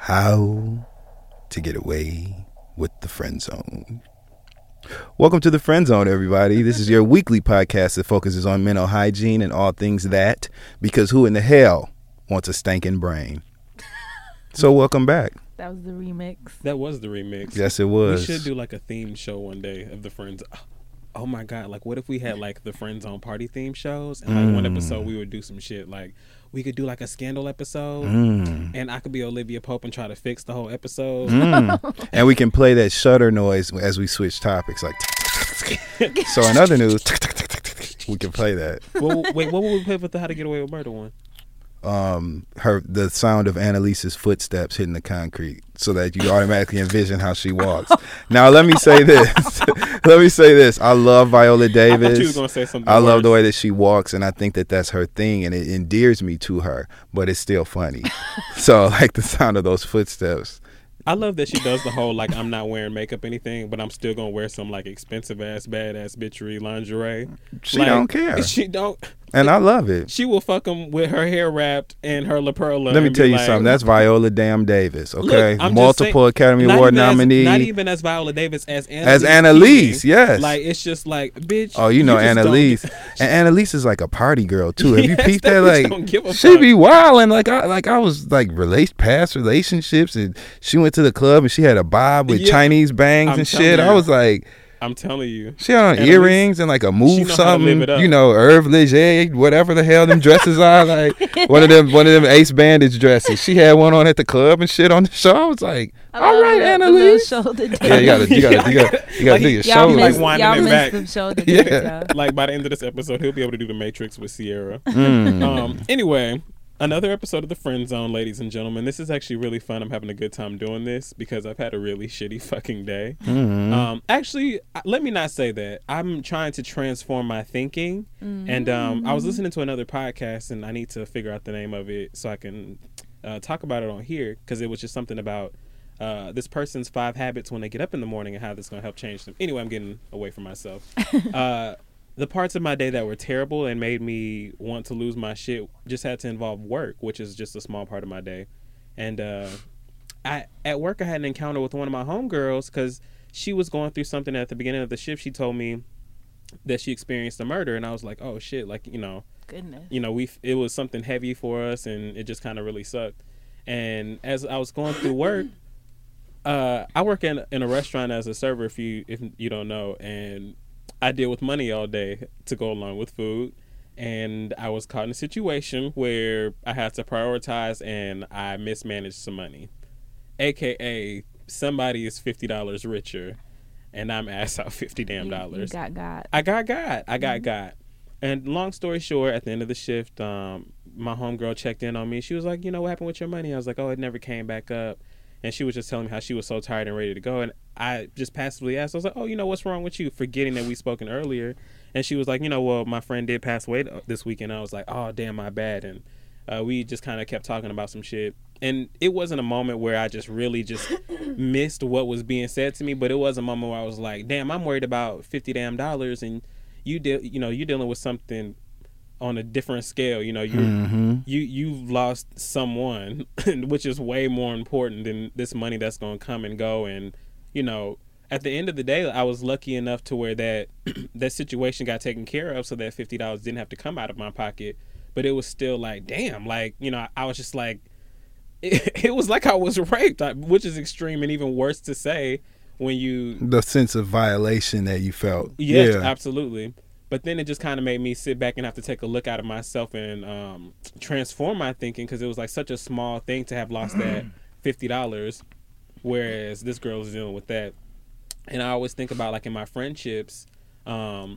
How to get away with the friend zone. Welcome to the Friend Zone, everybody. This is your weekly podcast that focuses on mental hygiene and all things that, because who in the hell wants a stinking brain? So welcome back. That was the remix. That was the remix. Yes, it was. We should do like a theme show one day of the Friends. Oh my God. Like, what if we had like the Friend Zone party theme shows? And like one episode we would do some shit. Like, we could do like a scandal episode. And I could be Olivia Pope and try to fix the whole episode. And we can play that shutter noise as we switch topics. Like, so in other news, we can play that. Well, wait, what would we play with the How to Get Away with Murder one? The sound of Annalise's footsteps hitting the concrete, so that you automatically envision how she walks. Now let me say this. I love Viola Davis. I thought you was gonna say something I love the worse. way that she walks, and I think that that's her thing, and it endears me to her, but it's still funny. So like the sound of those footsteps. I love that she does the whole like, I'm not wearing makeup anything, but I'm still gonna wear some like expensive ass badass bitchery lingerie. She Like, don't care. She don't. And I love it. She will fuck him with her hair wrapped and her La Perla. Let me and tell be you like, something. That's Viola damn Davis, okay? Look, I'm just Multiple saying, Academy not Award even nominee. Not even as Viola Davis, as Annalise. As Annalise, Keating. yes. Like, it's just like, bitch. Oh, you know just Annalise. don't- And Annalise is like a party girl too. Have you Yes, peeped that that? bitch Like don't give a she fuck. be wilding. I was like past relationships, and she went to the club and she had a bob with Yeah. Chinese bangs I'm and telling shit. you. I was like, I'm telling you. she had on Annalise, earrings and like a she move know how to live something, it up. you know, Herve Leger, whatever the hell them dresses are. Like one of them Ace Bandage dresses. She had one on at the club and shit on the show. I was like, all right, Annalise. Yeah, you gotta do your Like, shoulder. y'all Y'all like missed, winding y'all it missed back. the shoulder. Yeah. Yeah. Like, by the end of this episode, he'll be able to do the Matrix with Sierra. Mm. Anyway, another episode of the Friend Zone, ladies and gentlemen. This is actually really fun. I'm having a good time doing this because I've had a really shitty fucking day. Actually, let me not say that. I'm trying to transform my thinking. And I was listening to another podcast, and I need to figure out the name of it so I can talk about it on here, because it was just something about this person's 5 habits when they get up in the morning and how this is going to help change them. Anyway, I'm getting away from myself. The parts of my day that were terrible and made me want to lose my shit just had to involve work, which is just a small part of my day. And at work, I had an encounter with one of my homegirls because she was going through something at the beginning of the shift. She told me that she experienced a murder, and I was like, oh shit, like, Goodness. it was something heavy for us, and it just kind of really sucked. And as I was going through work, I work in a restaurant as a server, if you don't know, and I deal with money all day to go along with food. And I was caught in a situation where I had to prioritize, and I mismanaged some money, aka somebody is $50 richer, and I'm ass out $50 damn dollars. You got. I got got. And long story short, at the end of the shift, my homegirl checked in on me. She was like, what happened with your money? I was like, oh, it never came back up. And she was just telling me how she was so tired and ready to go. And I just passively asked, I was like, oh, what's wrong with you? Forgetting that we spoken earlier. And she was like, well, my friend did pass away this weekend. I was like, oh, damn, my bad. And we just kind of kept talking about some shit. And it wasn't a moment where I just really just missed what was being said to me. But it was a moment where I was like, damn, I'm worried about $50 damn dollars. And you're dealing with something on a different scale. You've lost someone, which is way more important than this money that's going to come and go. And at the end of the day, I was lucky enough to where that situation got taken care of, so that $50 didn't have to come out of my pocket. But it was still like, damn, like, I was just like, it was like I was raped, which is extreme and even worse to say when the sense of violation that you felt. Yes, Yeah. absolutely. But then it just kind of made me sit back and have to take a look out of myself and transform my thinking, because it was like such a small thing to have lost that $50, whereas this girl is dealing with that. And I always think about, like, in my friendships, how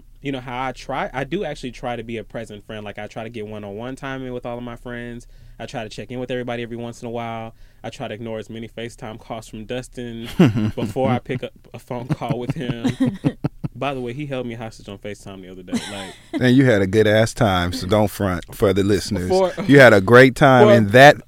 I do actually try to be a present friend. Like, I try to get one-on-one time in with all of my friends. I try to check in with everybody every once in a while. I try to ignore as many FaceTime calls from Dustin before I pick up a phone call with him. By the way, he held me hostage on FaceTime the other day. Like, And you had a good ass time, so don't front for the listeners. For- You had a great time in that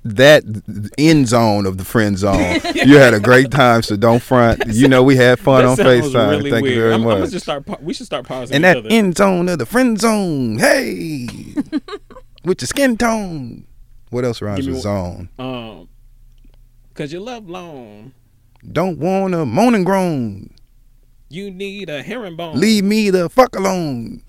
end zone of the friend zone. You had a great time, so don't front. We had fun on that sounds FaceTime. really Thank weird. you very I'm much. gonna just start. We should start pausing In each that other. end zone of the friend zone, hey, with your skin tone. What else rhymes Give me with one- zone? 'cause your love long. Don't want to moan and groan. You need a herringbone. Leave me the fuck alone.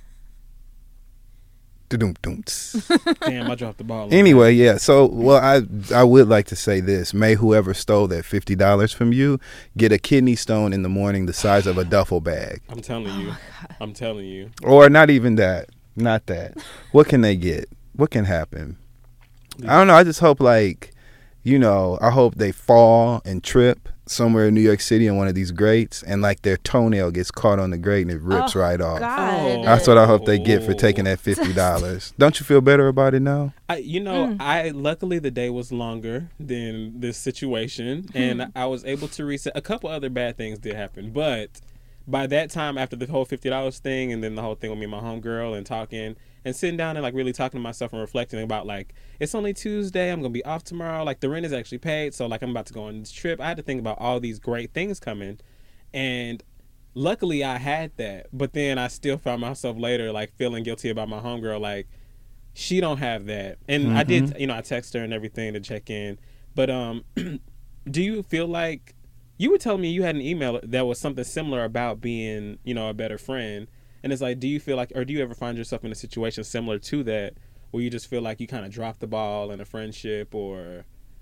Da-dum-dums. Damn, I dropped the ball. Anyway, yeah. So, well, I would like to say this. May whoever stole that $50 from you get a kidney stone in the morning the size of a duffel bag. I'm telling you. I'm telling you. Or not even that. Not that. What can they get? What can happen? I don't know. I just hope, like, you know, I hope they fall and trip somewhere in New York City on one of these grates, and like their toenail gets caught on the grate and it rips right off. God. That's what I hope they get for taking that $50. Don't you feel better about it now? I luckily the day was longer than this situation, and I was able to reset. A couple other bad things did happen, but by that time, after the whole $50 thing, and then the whole thing with me and my homegirl and talking and sitting down and like really talking to myself and reflecting about like, it's only Tuesday, I'm gonna be off tomorrow, like the rent is actually paid, so like I'm about to go on this trip. I had to think about all these great things coming, and luckily I had that. But then I still found myself later like feeling guilty about my homegirl, like she don't have that. And I did, you know, I text her and everything to check in. But do you feel like, you were telling me you had an email that was something similar about being, you know, a better friend. And it's like, do you feel like, or do you ever find yourself in a situation similar to that, where you just feel like you kind of dropped the ball in a friendship, or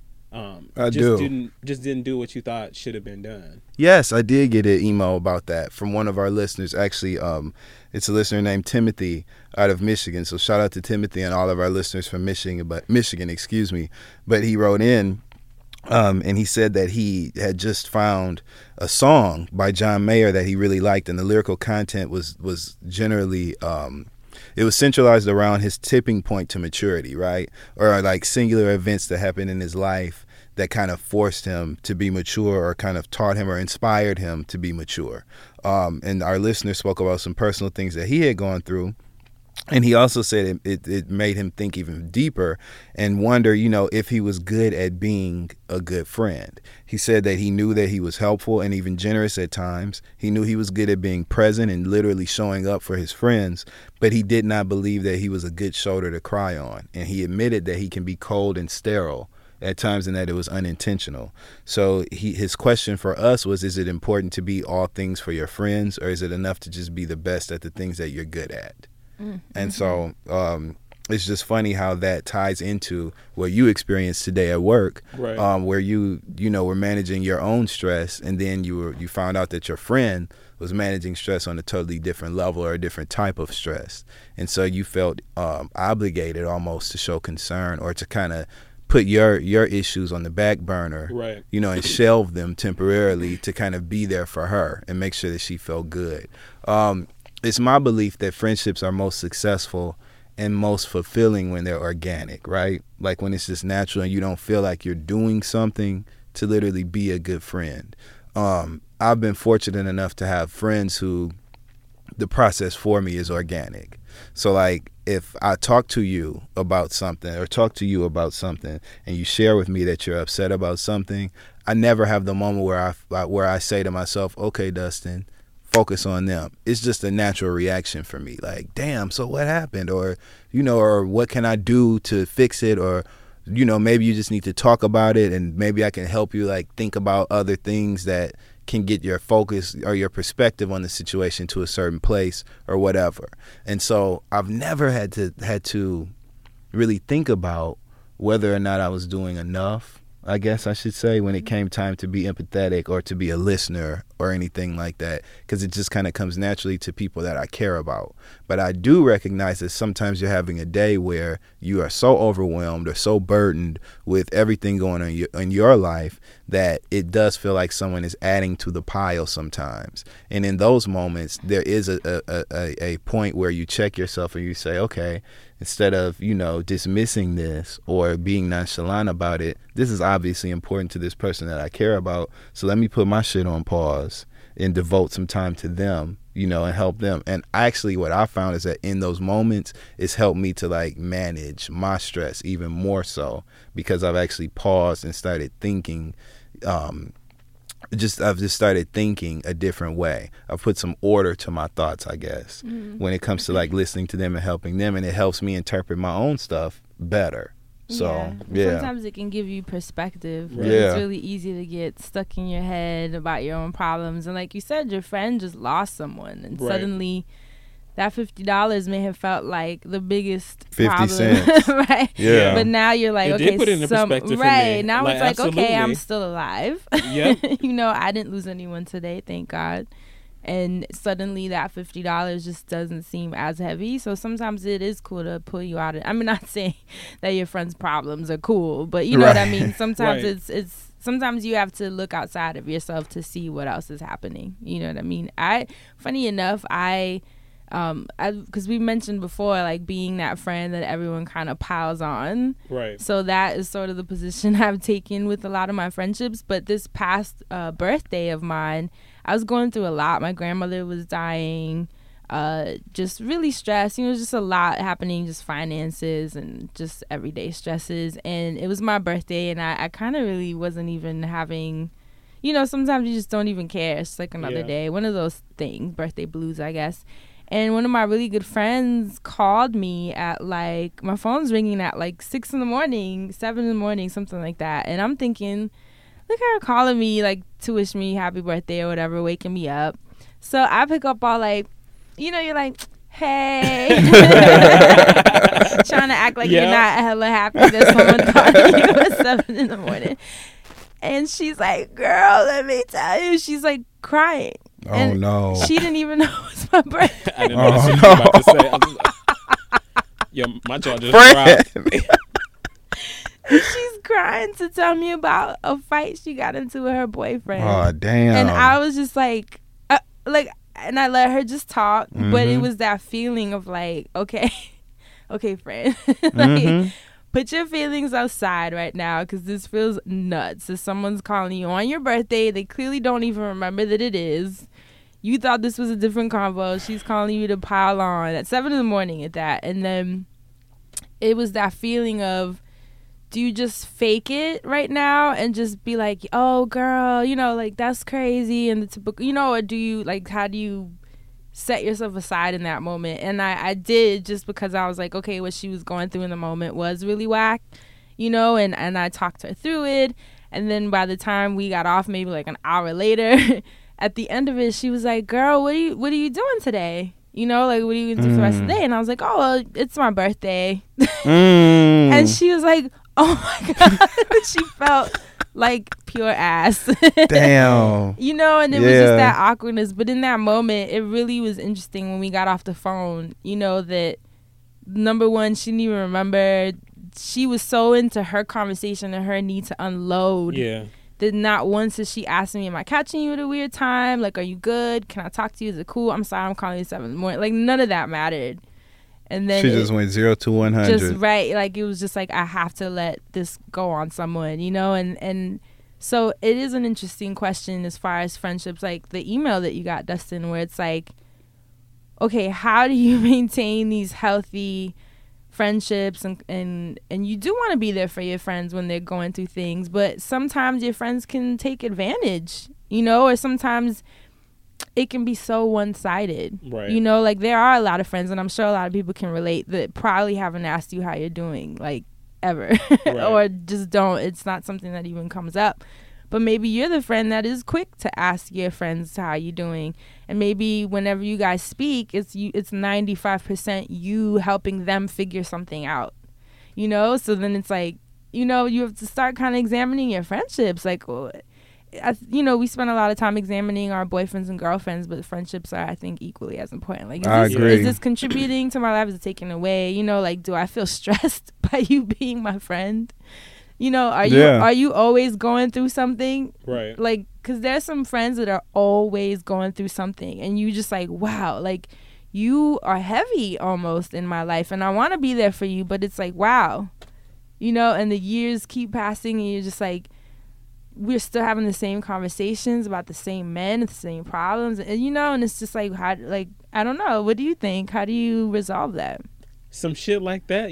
just didn't do what you thought should have been done? Yes, I did get an email about that from one of our listeners. Actually, it's a listener named Timothy out of Michigan. So shout out to Timothy and all of our listeners from Michigan. But he wrote in. And he said that he had just found a song by John Mayer that he really liked, and the lyrical content was generally it was centralized around his tipping point to maturity, right? Or like singular events that happened in his life that kind of forced him to be mature, or kind of taught him or inspired him to be mature. And our listener spoke about some personal things that he had gone through. And he also said it made him think even deeper and wonder, you know, if he was good at being a good friend. He said that he knew that he was helpful and even generous at times. He knew he was good at being present and literally showing up for his friends, but he did not believe that he was a good shoulder to cry on. And he admitted that he can be cold and sterile at times and that it was unintentional. So his question for us was, is it important to be all things for your friends, or is it enough to just be the best at the things that you're good at? And so it's just funny how that ties into what you experienced today at work, right? Where you were managing your own stress, and then you found out that your friend was managing stress on a totally different level, or a different type of stress, and so you felt obligated almost to show concern, or to kind of put your issues on the back burner, right? You know, and shelve them temporarily to kind of be there for her and make sure that she felt good. It's my belief that friendships are most successful and most fulfilling when they're organic, right? Like when it's just natural and you don't feel like you're doing something to literally be a good friend. I've been fortunate enough to have friends who the process for me is organic. So like if I talk to you about something, and you share with me that you're upset about something, I never have the moment where I say to myself, okay, Dustin, focus on them. It's just a natural reaction for me. Like, damn, so what happened? Or, you know, or what can I do to fix it? Or, you know, maybe you just need to talk about it, and maybe I can help you like think about other things that can get your focus or your perspective on the situation to a certain place or whatever. And so I've never had to really think about whether or not I was doing enough, I guess I should say, when it came time to be empathetic or to be a listener or anything like that, because it just kind of comes naturally to people that I care about. But I do recognize that sometimes you're having a day where you are so overwhelmed or so burdened with everything going on in your life that it does feel like someone is adding to the pile sometimes. And in those moments, there is a point where you check yourself and you say, okay, instead of, you know, dismissing this or being nonchalant about it, this is obviously important to this person that I care about. So let me put my shit on pause and devote some time to them, you know, and help them. And actually what I found is that in those moments, it's helped me to like manage my stress even more so, because I've actually paused and started thinking, I've just started thinking a different way. I've put some order to my thoughts, I guess, when it comes to like listening to them and helping them. And it helps me interpret my own stuff better. So, yeah. Sometimes it can give you perspective. Right. Yeah. It's really easy to get stuck in your head about your own problems. And like you said, your friend just lost someone. And Right. suddenly that $50 may have felt like the biggest 50 problem. cents. Right? Yeah. But now you're like, It okay, did put it into perspective for right. me. Now Like, it's like, okay, I'm absolutely. still alive. Yep. I didn't lose anyone today, thank God. And suddenly that $50 just doesn't seem as heavy. So sometimes it is cool to pull you out of, I'm not saying that your friend's problems are cool, but you know what I mean? Sometimes Right. it's sometimes you have to look outside of yourself to see what else is happening. You know what I mean? Funny enough, because we mentioned before, like being that friend that everyone kind of piles on. Right. So that is sort of the position I've taken with a lot of my friendships. But this past birthday of mine, I was going through a lot. My grandmother was dying, just really stressed. Just a lot happening, just finances and just everyday stresses. And it was my birthday, and I kind of really wasn't even having, sometimes you just don't even care. It's like another day. One of those things, birthday blues, I guess. And one of my really good friends called me at my phone's ringing at 6 in the morning, 7 in the morning, something like that. And I'm thinking, look at her calling me to wish me happy birthday or whatever, waking me up. So I pick up all you're like, hey. Trying to act like you're not hella happy that someone calling you at 7 in the morning. And she's like, girl, let me tell you. She's crying. Oh, no. She didn't even know it was my birthday. I didn't know what you were about to say. I was like, yo, my jaw just dropped. She's crying to tell me about a fight she got into with her boyfriend. Oh, damn. And I was just and I let her just talk, but it was that feeling of okay, friend, put your feelings outside right now, because this feels nuts. If someone's calling you on your birthday, they clearly don't even remember that it is. You thought this was a different convo. She's calling you to pile on at 7 in the morning at that. And then it was that feeling of, do you just fake it right now and just be like, oh, girl, that's crazy, and the typical, or do you, how do you set yourself aside in that moment? And I did, just because I was like, okay, what she was going through in the moment was really whack, and I talked her through it. And then by the time we got off, maybe an hour later, at the end of it, she was like, girl, what are you doing today? What are you going to do for the rest of the day? And I was like, oh, well, it's my birthday. And she was like, oh my God. She felt like pure ass. Damn. And it was just that awkwardness. But in that moment, it really was interesting when we got off the phone, that number one, she didn't even remember. She was so into her conversation and her need to unload. Yeah. That not once did she ask me, am I catching you at a weird time? Are you good? Can I talk to you? Is it cool? I'm sorry, I'm calling you at 7 in the morning. None of that mattered. And then she just went 0 to 100. Just right. It was just I have to let this go on someone, and so it is an interesting question as far as friendships, the email that you got, Dustin, where it's okay, how do you maintain these healthy friendships, and you do want to be there for your friends when they're going through things, but sometimes your friends can take advantage, or sometimes it can be so one-sided. Right. There are a lot of friends, and I'm sure a lot of people can relate, that probably haven't asked you how you're doing ever. Right. Or just don't. It's not something that even comes up. But maybe you're the friend that is quick to ask your friends how you're doing. And maybe whenever you guys speak, it's 95% you helping them figure something out. So then it's you have to start kind of examining your friendships. We spend a lot of time examining our boyfriends and girlfriends, but friendships are, I think, equally as important. I agree. Is this contributing to my life? Is it taking away? Do I feel stressed by you being my friend? Are you always going through something? Right. Because there's some friends that are always going through something, and you just wow, you are heavy almost in my life, and I want to be there for you, but it's wow, and the years keep passing, and you're just we're still having the same conversations about the same men, the same problems, and and it's just how, I don't know. What do you think? How do you resolve that? Some shit like that,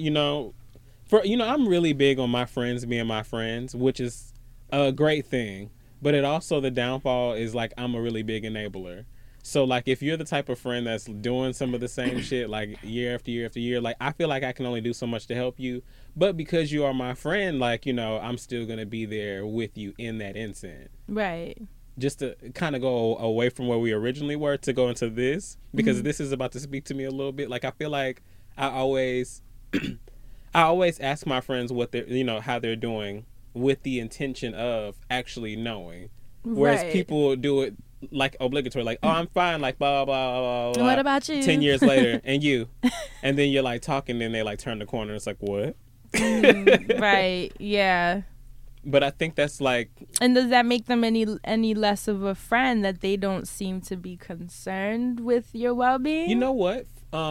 I'm really big on my friends being my friends, which is a great thing. But it also, the downfall is I'm a really big enabler. So, like, if you're the type of friend that's doing some of the same shit, like, year after year after year, like, I feel like I can only do so much to help you. But because you are my friend, like, you know, I'm still going to be there with you in that instant. Right. Just to kind of go away from where we originally were to go into this, because this is about to speak to me a little bit. Like, I feel like I always ask my friends what they're, you know, how they're doing with the intention of actually knowing. Whereas people do it like obligatory, like, oh, I'm fine, like, blah, blah, blah, blah. What about you? 10 years later, and you. And then you're, like, talking, and they, like, turn the corner, and it's like, what? Right, yeah. But I think that's, like... And does that make them any less of a friend that they don't seem to be concerned with your well-being? You know what?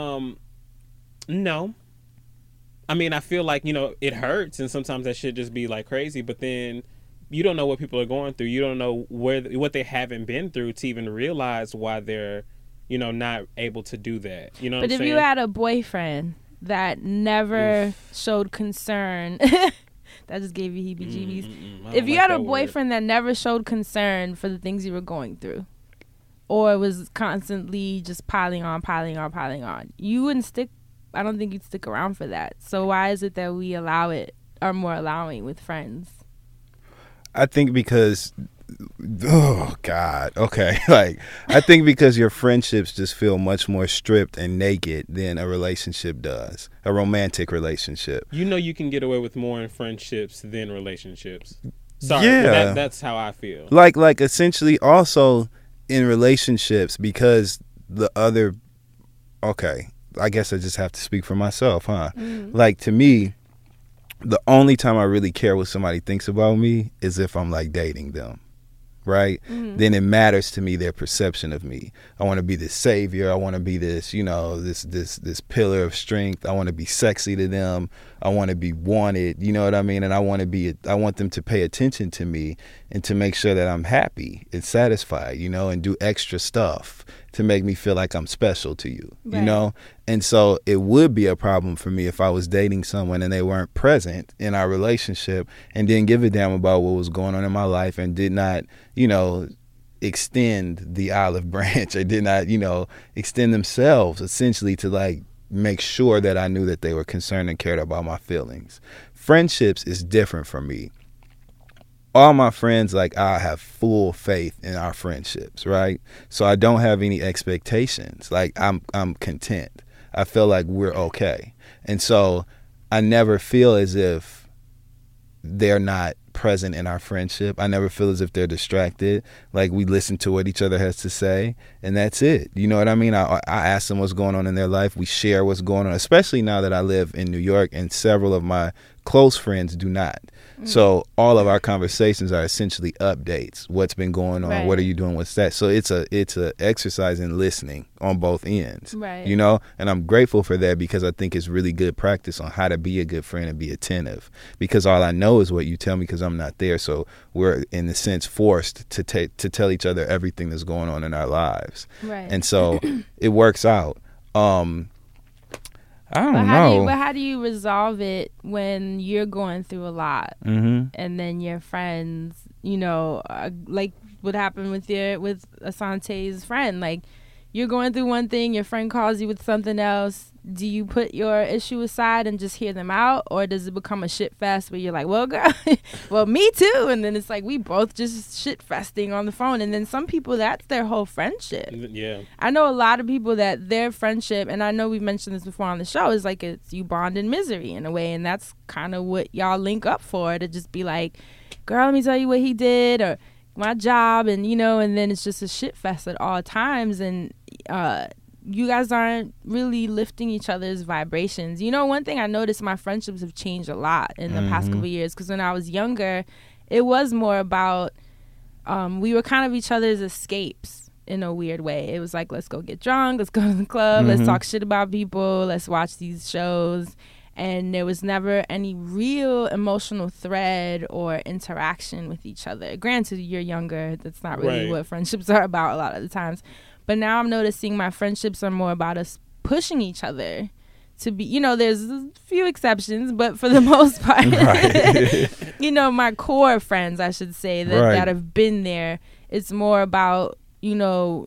No. I mean, I feel like, you know, it hurts, and sometimes that should just be, like, crazy, but then... You don't know what people are going through. You don't know what they haven't been through to even realize why they're, you know, not able to do that. You know what I'm saying? But if you had a boyfriend that never showed concern, that just gave you heebie-jeebies. If you had a boyfriend that never showed concern for the things you were going through, or was constantly just piling on, you wouldn't stick. I don't think you'd stick around for that. So why is it that we are more allowing with friends? I think because, oh God, okay. Like, I think because your friendships just feel much more stripped and naked than a relationship does, a romantic relationship. You know, you can get away with more in friendships than relationships. Sorry, yeah. That's how I feel. Like essentially also in relationships, because the other, okay, I guess I just have to speak for myself, huh? Like, to me, the only time I really care what somebody thinks about me is if I'm, like, dating them, right? Then it matters to me their perception of me. I want to be this savior. I want to be this, you know, this pillar of strength. I want to be sexy to them. I want to be wanted, you know what I mean? And I want them to pay attention to me and to make sure that I'm happy and satisfied, you know, and do extra stuff to make me feel like I'm special to you, you know? And so it would be a problem for me if I was dating someone and they weren't present in our relationship and didn't give a damn about what was going on in my life and did not, you know, extend the olive branch or did not, you know, extend themselves essentially to, like, make sure that I knew that they were concerned and cared about my feelings. Friendships is different for me. All my friends, like, I have full faith in our friendships, right? So I don't have any expectations. Like, I'm content. I feel like we're okay. And so I never feel as if they're not present in our friendship. I never feel as if they're distracted. Like, we listen to what each other has to say, and that's it. You know what I mean? I ask them what's going on in their life. We share what's going on, especially now that I live in New York, and several of my close friends do not. So all of our conversations are essentially updates. What's been going on? Right. What are you doing? What's that? So it's a exercise in listening on both ends. Right. You know, and I'm grateful for that because I think it's really good practice on how to be a good friend and be attentive. Because all I know is what you tell me because I'm not there. So we're in a sense forced to tell each other everything that's going on in our lives. Right. And so it works out. I don't know. But how do you resolve it when you're going through a lot and then your friends, you know, like what happened with Asante's friend? Like, you're going through one thing, your friend calls you with something else. Do you put your issue aside and just hear them out? Or does it become a shit fest where you're like, well, girl, well, me too. And then it's like we both just shit festing on the phone. And then some people, that's their whole friendship. Yeah. I know a lot of people that their friendship, and I know we've mentioned this before on the show, is like it's you bond in misery in a way. And that's kind of what y'all link up for, to just be like, girl, let me tell you what he did, or my job, and you know, and then it's just a shit fest at all times. And you guys aren't really lifting each other's vibrations. You know, one thing I noticed, my friendships have changed a lot in the past couple of years, because when I was younger, it was more about we were kind of each other's escapes in a weird way. It was like, let's go get drunk, let's go to the club, let's talk shit about people, let's watch these shows. And there was never any real emotional thread or interaction with each other. Granted, you're younger. That's not really what friendships are about a lot of the times. But now I'm noticing my friendships are more about us pushing each other to be, you know, there's a few exceptions, but for the most part, you know, my core friends, I should say, that have been there, it's more about, you know,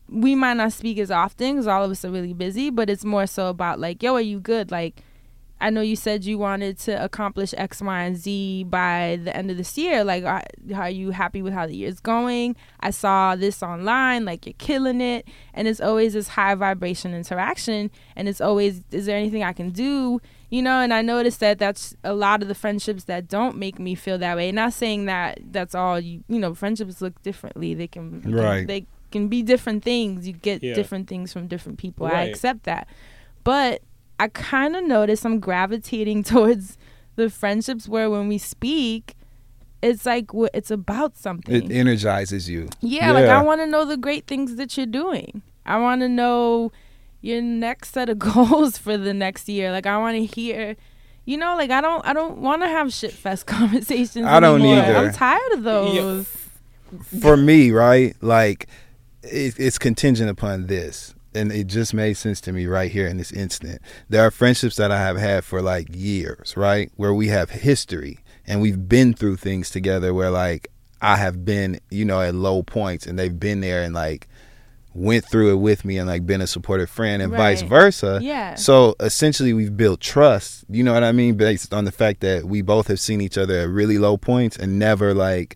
we might not speak as often because all of us are really busy, but it's more so about like, yo, are you good? Like, I know you said you wanted to accomplish X, Y, and Z by the end of this year. Like, are you happy with how the year's going? I saw this online, like you're killing it. And it's always this high vibration interaction. And it's always, is there anything I can do? You know, and I noticed that that's a lot of the friendships that don't make me feel that way. Not saying that that's all, you know, friendships look differently. They can, they can be different things. You get different things from different people. Right. I accept that. But I kind of notice I'm gravitating towards the friendships where when we speak, it's like it's about something. It energizes you. Yeah, like I want to know the great things that you're doing. I want to know your next set of goals for the next year. Like I want to hear, you know, like I don't want to have shit fest conversations I don't anymore. either. I'm tired of those. For me, right? Like it's contingent upon this. And it just made sense to me right here in this instant. There are friendships that I have had for like years, right? Where we have history and we've been through things together where like I have been, you know, at low points and they've been there and like went through it with me and like been a supportive friend and vice versa. Yeah. So essentially we've built trust, you know what I mean? Based on the fact that we both have seen each other at really low points and never like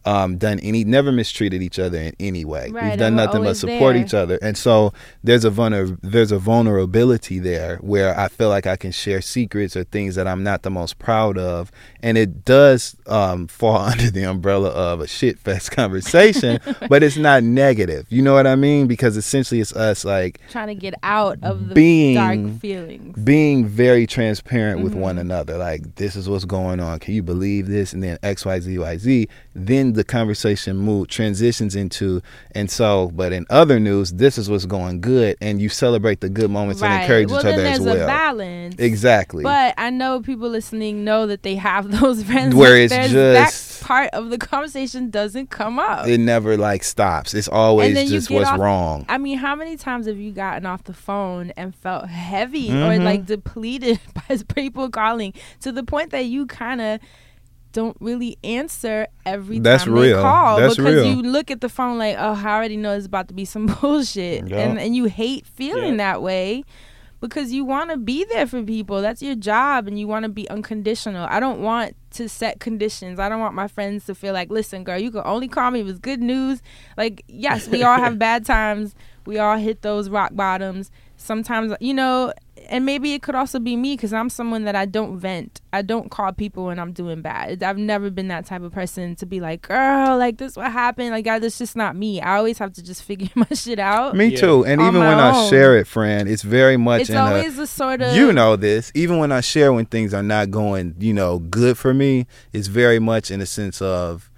never mistreated each other in any way. Right, we've done nothing but support each other. And so there's a vulnerability there where I feel like I can share secrets or things that I'm not the most proud of. And it does fall under the umbrella of a shit fest conversation, but it's not negative. You know what I mean? Because essentially it's us like trying to get out of the dark feelings. Being very transparent with one another. Like, this is what's going on. Can you believe this? And then X, Y, Z, Y, Z. Then the conversation transitions into, and so, but in other news, this is what's going good, and you celebrate the good moments and encourage each other as well. Well, then there's a balance. Exactly. But I know people listening know that they have those friends where it's just that part of the conversation doesn't come up. It never like stops. It's always just what's wrong. I mean, how many times have you gotten off the phone and felt heavy or like depleted by people calling to the point that you kind of don't really answer every time they call because you look at the phone like, oh, I already know it's about to be some bullshit. And you hate feeling that way because you want to be there for people. That's your job and you want to be unconditional. I don't want to set conditions. I don't want my friends to feel like, listen, girl, you can only call me if it's good news. Like, yes, we all have bad times. We all hit those rock bottoms. Sometimes, you know, and maybe it could also be me because I'm someone that I don't vent. I don't call people when I'm doing bad. I've never been that type of person to be like, girl, like this what happened. Like, God, that's just not me. I always have to just figure my shit out. Me too. And even when I share it, friend, it's very much it's always a sort of, you know this, even when I share when things are not going, you know, good for me, it's very much in a sense of,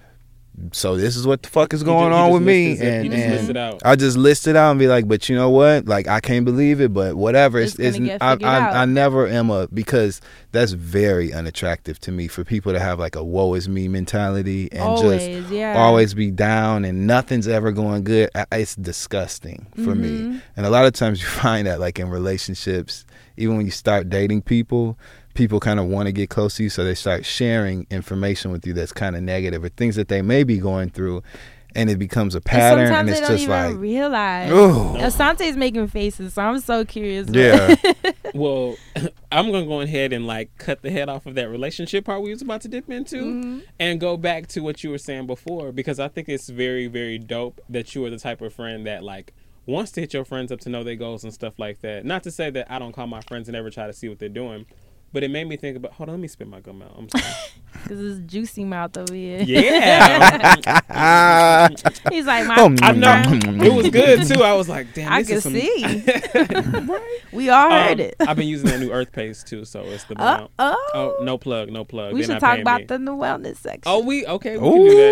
so this is what the fuck is going on with me, and I just list it out and be like, but you know what, like I can't believe it, but whatever. I never am because that's very unattractive to me for people to have like a woe is me mentality and always be down and nothing's ever going good. It's disgusting for me. And a lot of times you find that like in relationships, even when you start dating people kind of want to get close to you, so they start sharing information with you that's kind of negative or things that they may be going through, and it becomes a pattern. And it's they don't just even like realize. Oh. Asante's making faces, so I'm so curious. Yeah. Well, I'm gonna go ahead and like cut the head off of that relationship part we was about to dip into, and go back to what you were saying before, because I think it's very, very dope that you are the type of friend that like wants to hit your friends up to know their goals and stuff like that. Not to say that I don't call my friends and ever try to see what they're doing. But it made me think about, hold on, let me spit my gum out. I'm sorry. Because it's juicy mouth over here. Yeah. He's like, I know. It was good, too. I was like, damn, I this can is see. We all heard it. I've been using that new Earth Paste, too, so it's the brown. Oh, no plug. We should talk about the new wellness section. Oh, we can do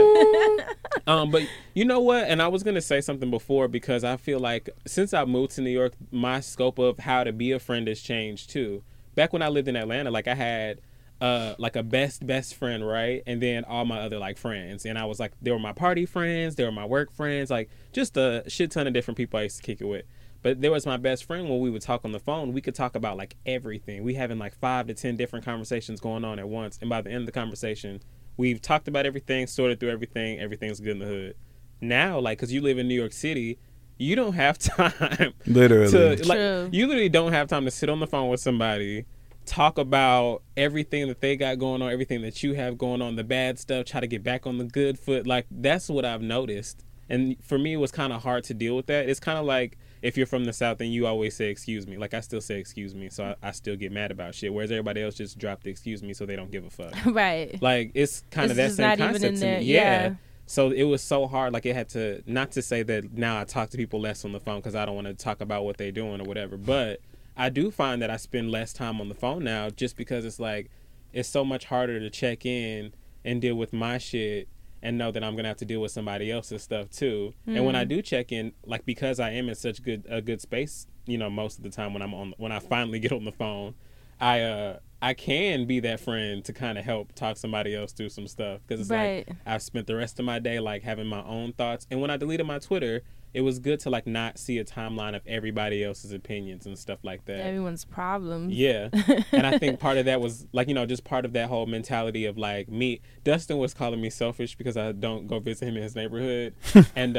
that. But you know what? And I was going to say something before, because I feel like since I moved to New York, my scope of how to be a friend has changed, too. Back when I lived in Atlanta, like I had like a best friend, right? And then all my other like friends. And I was like, they were my party friends, they were my work friends, like just a shit ton of different people I used to kick it with. But there was my best friend when we would talk on the phone, we could talk about like everything. We having like 5 to 10 different conversations going on at once. And by the end of the conversation, we've talked about everything, sorted through everything, everything's good in the hood. Now, like, because you live in New York City, you don't have time. Literally. You literally don't have time to sit on the phone with somebody, talk about everything that they got going on, everything that you have going on, the bad stuff, try to get back on the good foot. Like, that's what I've noticed. And for me, it was kind of hard to deal with that. It's kind of like if you're from the South and you always say excuse me. Like, I still say excuse me, so I still get mad about shit. Whereas everybody else just dropped the excuse me so they don't give a fuck. Right. Like, it's kind of that same concept to me. Yeah. So it was so hard. Like, it had to, not to say that now I talk to people less on the phone because I don't want to talk about what they're doing or whatever. But I do find that I spend less time on the phone now just because it's like, it's so much harder to check in and deal with my shit and know that I'm gonna have to deal with somebody else's stuff too. And when I do check in, like, because I am in such a good space, you know, most of the time when I finally get on the phone, I can be that friend to kind of help talk somebody else through some stuff, because it's like I've spent the rest of my day like having my own thoughts. And when I deleted my Twitter, it was good to like not see a timeline of everybody else's opinions and stuff like that. Everyone's problems. Yeah. And I think part of that was like, you know, just part of that whole mentality of like me. Dustin was calling me selfish because I don't go visit him in his neighborhood. And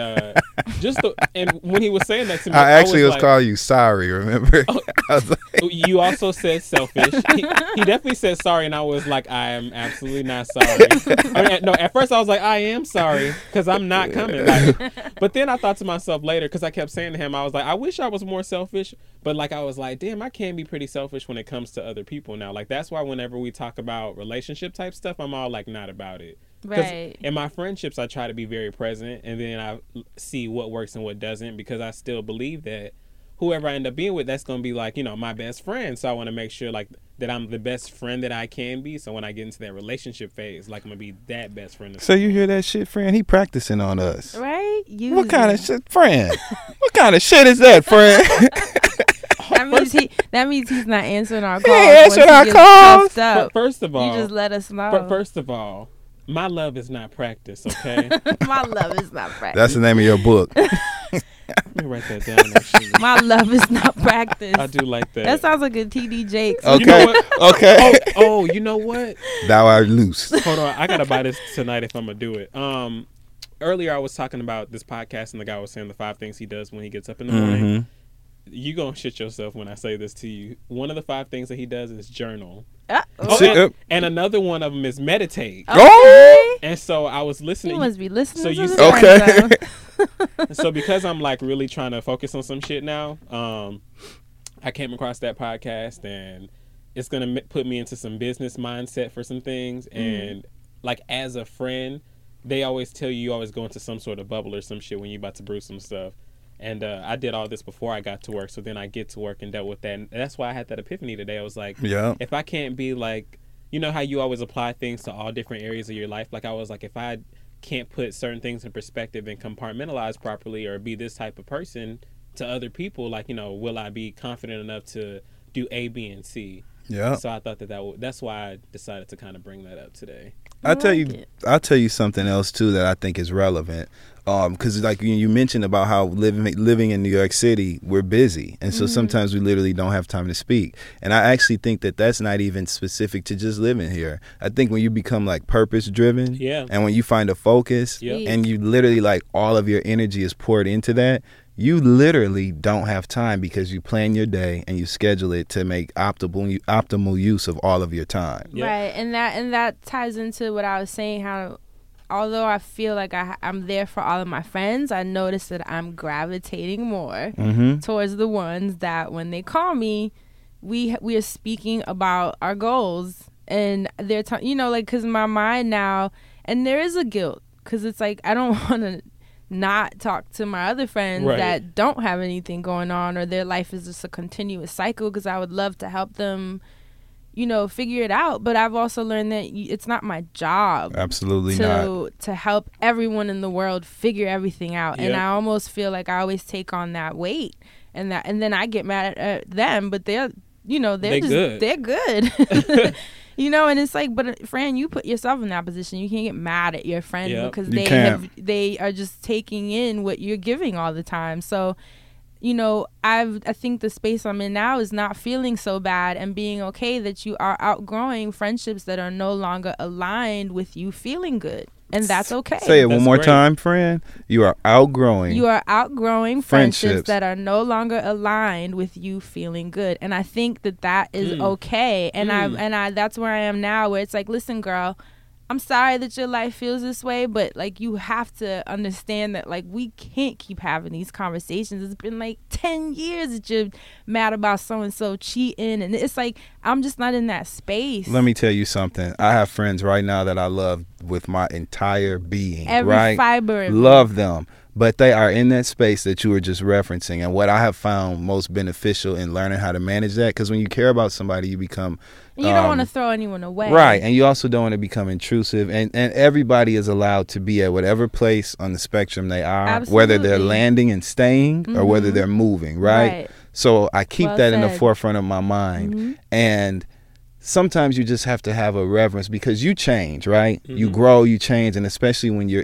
and when he was saying that to me, I actually was like, calling you sorry, remember? Oh, you also said selfish. He definitely said sorry, and I was like, I am absolutely not sorry. No, at first I was like, I am sorry because I'm not coming. Like, but then I thought to myself later, because I kept saying to him, I was like, I wish I was more selfish, but like I was like, damn, I can be pretty selfish when it comes to other people now. Like, that's why whenever we talk about relationship type stuff, I'm all like not about it. Right. In my friendships, I try to be very present, and then I see what works and what doesn't, because I still believe that whoever I end up being with, that's going to be like, you know, my best friend. So I want to make sure like that I'm the best friend that I can be. So when I get into that relationship phase, like I'm going to be that best friend. So you hear that shit, friend? He practicing on us. Right? What kind of shit, friend? What kind of shit is that, friend? That means he's not answering our calls. He ain't answering our calls. But first of all, you just let us know. But first of all, my love is not practice, okay? My love is not practice. That's the name of your book. Let me write that down, actually. My love is not practice. I do like that. That sounds like a TD Jakes. Okay. You know what? Okay. Oh, you know what? Thou art loose. Hold on. I got to buy this tonight if I'm going to do it. Earlier I was talking about this podcast, and the guy was saying the 5 things he does when he gets up in the morning. You going to shit yourself when I say this to you. One of the 5 things that he does is journal. And another one of them is meditate. Okay. And so I was listening. You must be listening. So to you this okay? So because I'm like really trying to focus on some shit now, I came across that podcast, and it's gonna put me into some business mindset for some things. And like as a friend, they always tell you always go into some sort of bubble or some shit when you're about to brew some stuff. And I did all this before I got to work. So then I get to work and dealt with that. And that's why I had that epiphany today. I was like, if I can't be like, you know how you always apply things to all different areas of your life? Like I was like, if I can't put certain things in perspective and compartmentalize properly or be this type of person to other people, like, you know, will I be confident enough to do A, B, and C? Yeah. So I thought that's why I decided to kind of bring that up today. I'll tell you something else too that I think is relevant. Because like you mentioned about how living in New York City, we're busy, and so sometimes we literally don't have time to speak. And I actually think that that's not even specific to just living here. I think when you become like purpose driven, and when you find a focus, and you literally like all of your energy is poured into that, you literally don't have time because you plan your day and you schedule it to make optimal use of all of your time. Right, and that ties into what I was saying, how although I feel like I'm there for all of my friends, I notice that I'm gravitating more towards the ones that when they call me, we are speaking about our goals, and they're you know, like, because my mind now, and there is a guilt because it's like I don't want to not talk to my other friends that don't have anything going on, or their life is just a continuous cycle, because I would love to help them, you know, figure it out. But I've also learned that it's not my job to help everyone in the world figure everything out. And I almost feel like I always take on that weight, and then I get mad at them, but they're good. You know, and it's like, but Fran, you put yourself in that position. You can't get mad at your friend because they are just taking in what you're giving all the time. So, you know, I think the space I'm in now is not feeling so bad and being okay that you are outgrowing friendships that are no longer aligned with you feeling good. And that's okay. Say it one That's more great. time, friend. You are outgrowing. You are outgrowing Friendships. friendships that are no longer aligned with you feeling good. And I think that is okay. And I that's where I am now, where it's like, listen, girl, I'm sorry that your life feels this way, but like you have to understand that like we can't keep having these conversations. It's been like 10 years that you're mad about so and so cheating, and it's like I'm just not in that space. Let me tell you something. I have friends right now that I love with my entire being. Every right? fiber of me. Love them. But they are in that space that you were just referencing. And what I have found most beneficial in learning how to manage that, because when you care about somebody, you become... And you don't want to throw anyone away. Right. And you also don't want to become intrusive. And everybody is allowed to be at whatever place on the spectrum they are, Absolutely. whether they're landing and staying or whether they're moving, right? So I keep Well that in the said. forefront of my mind. And sometimes you just have to have a reverence because you change, right? You grow, you change, and especially when you're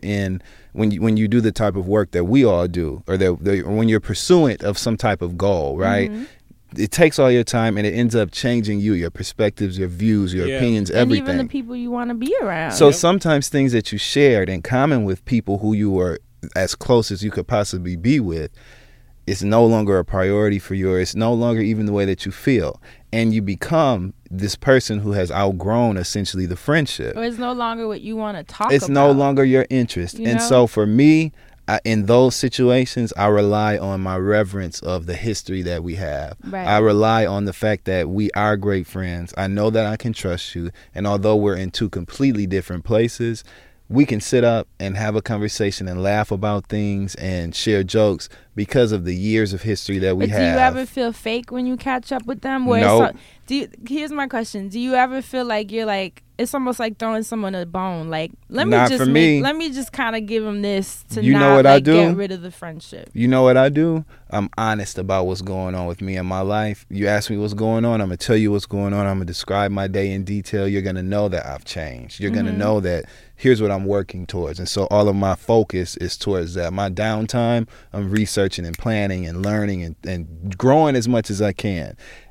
when you do the type of work that we all do, or when you're pursuant of some type of goal, right? It takes all your time and it ends up changing you, your perspectives, your views, your opinions, everything. And even the people you want to be around. So sometimes things that you shared in common with people who you were as close as you could possibly be with, it's no longer a priority for you, or it's no longer even the way that you feel. And you become this person who has outgrown essentially the friendship. Or it's no longer what you want to talk about. It's no longer your interest. You And know? so for me, in those situations, I rely on my reverence of the history that we have. Right. I rely on the fact that we are great friends. I know that I can trust you. And although we're in two completely different places, we can sit up and have a conversation and laugh about things and share jokes because of the years of history that we But have. do you ever feel fake when you catch up with them? Where Nope. Here's my question. Do you ever feel like you're like, it's almost like throwing someone a bone? Like, let Not me for me. let me just kind of give them this to You know not what I like do? get rid of the friendship. You know what I do? I'm honest about what's going on with me in my life. You ask me what's going on, I'm going to tell you what's going on. I'm going to describe my day in detail. You're going to know that I've changed. You're going to know that here's what I'm working towards. And so all of my focus is towards that. My downtime, I'm researching and planning and learning and growing as much as I can.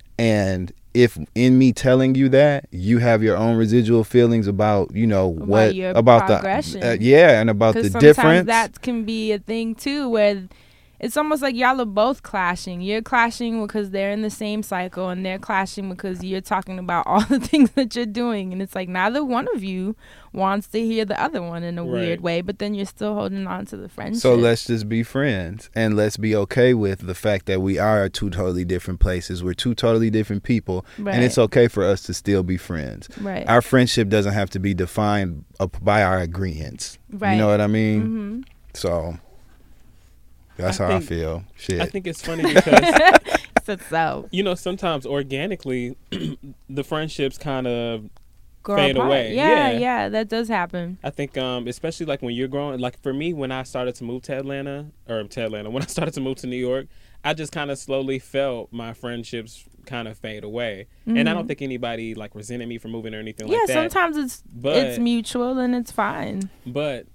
And if in me telling you that, you have your own residual feelings about, what your about progression. and about the Because difference. sometimes that can be a thing too, where it's almost like y'all are both clashing. You're clashing because they're in the same cycle, and they're clashing because you're talking about all the things that you're doing. And it's like neither one of you wants to hear the other one in a weird way, but then you're still holding on to the friendship. So let's just be friends, and let's be okay with the fact that we are two totally different places. We're two totally different people, and it's okay for us to still be friends. Right. Our friendship doesn't have to be defined by our agreements. Right. You know what I mean? So that's how I feel. Shit. I think it's funny because so sometimes organically the friendships kind of grow fade apart. away. Yeah, that does happen. I think especially like when you're growing, like for me, when I started to move to Atlanta, when I started to move to New York, I just kind of slowly felt my friendships kind of fade away. And I don't think anybody like resented me for moving or anything like that. Yeah, sometimes it's mutual and it's fine. But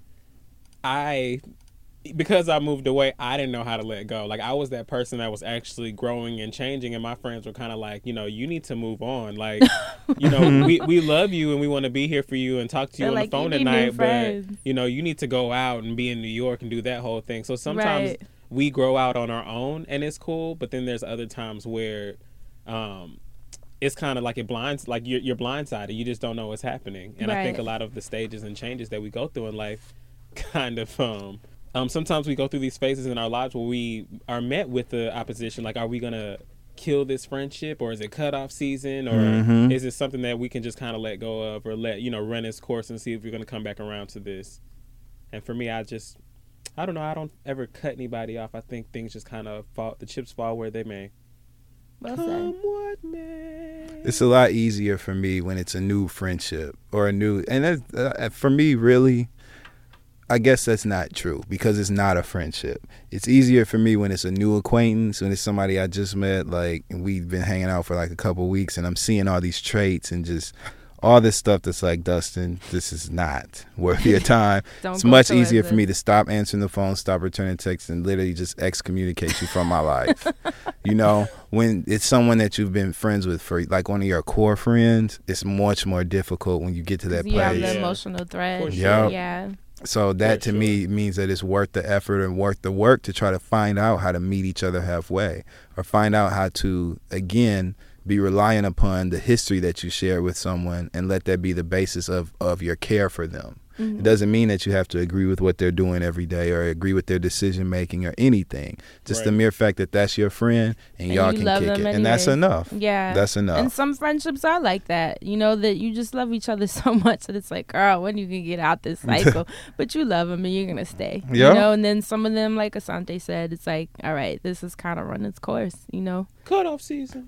because I moved away, I didn't know how to let go. Like I was that person that was actually growing and changing, and my friends were kind of like, you need to move on. Like, we love you and we want to be here for you and talk to you on the phone at night, but you need to go out and be in New York and do that whole thing. So sometimes we grow out on our own and it's cool, but then there's other times where it's kind of like you're blindsided. You just don't know what's happening. And I think a lot of the stages and changes that we go through in life kind of sometimes we go through these phases in our lives where we are met with the opposition. Like, are we going to kill this friendship, or is it cutoff season, or is it something that we can just kind of let go of, or let, run its course and see if we're going to come back around to this? And for me, I don't know. I don't ever cut anybody off. I think things just kind of the chips fall where they may. Well said. What may. It's a lot easier for me when it's a new friendship or and for me, really, I guess that's not true because it's not a friendship. It's easier for me when it's a new acquaintance, when it's somebody I just met, like, and we've been hanging out for like a couple of weeks, and I'm seeing all these traits and just all this stuff that's like, Dustin, this is not worth your time. It's much easier for me to stop answering the phone, stop returning texts, and literally just excommunicate you from my life. When it's someone that you've been friends with for like one of your core friends, it's much more difficult when you get to that place. You have the emotional thread. Sure. Yeah. So that to me means that it's worth the effort and worth the work to try to find out how to meet each other halfway, or find out how to, again, be relying upon the history that you share with someone and let that be the basis of your care for them. Mm-hmm. It doesn't mean that you have to agree with what they're doing every day or agree with their decision making or anything. Just the mere fact that that's your friend and y'all can kick it. Anyways. And that's enough. Yeah. That's enough. And some friendships are like that, you know, that you just love each other so much that it's like, girl, when you can get out this cycle? But you love them and you're going to stay. Yep. You know, and then some of them, like Asante said, it's like, all right, this has kind of run its course, you know. Cutoff season.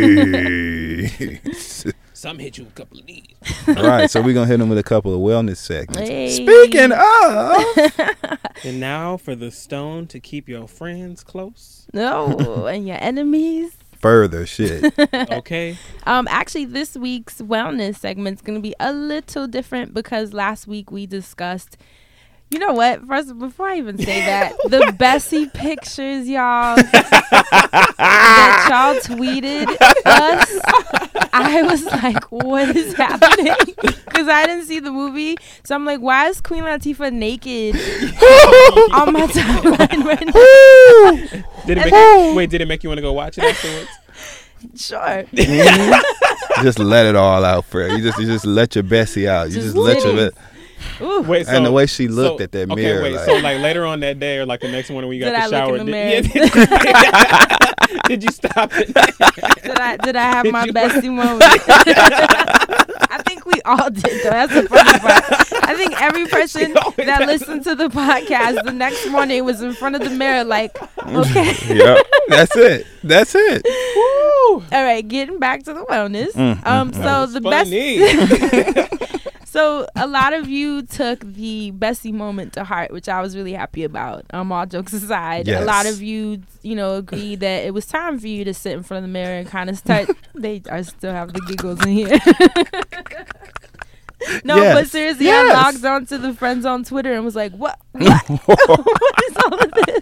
Some hit you a couple of these. All right, so we're going to hit them with a couple of wellness segments. Hey. Speaking of. And now for the stone to keep your friends close. No, and your enemies. Further shit. Okay. Actually, this week's wellness segment is going to be a little different because last week we discussed, you know what? First, before I even say that, the Bessie pictures, y'all, that y'all tweeted us. I was like, what is happening? Because I didn't see the movie. So I'm like, why is Queen Latifah naked on my timeline right now? Did it make you want to go watch it afterwards? Sure. Mm-hmm. Just let it all out, Fred. You just let your Bessie out. You just let your... Wait, so, and the way she looked at that mirror. Okay, wait. So like later on that day or like the next morning when you got the shower, did you stop it? Did I have my Bessie moment? I think we all did, though. That's the funny part. I think every person that listened to the podcast the next morning was in front of the mirror like, okay. Yep. That's it. Woo. All right, getting back to the wellness. So the best. So a lot of you took the Bessie moment to heart, which I was really happy about. All jokes aside, a lot of you, agreed that it was time for you to sit in front of the mirror and kind of start. I still have the giggles in here. But seriously, I logged on to the Friends on Twitter and was like, what? What is all of this?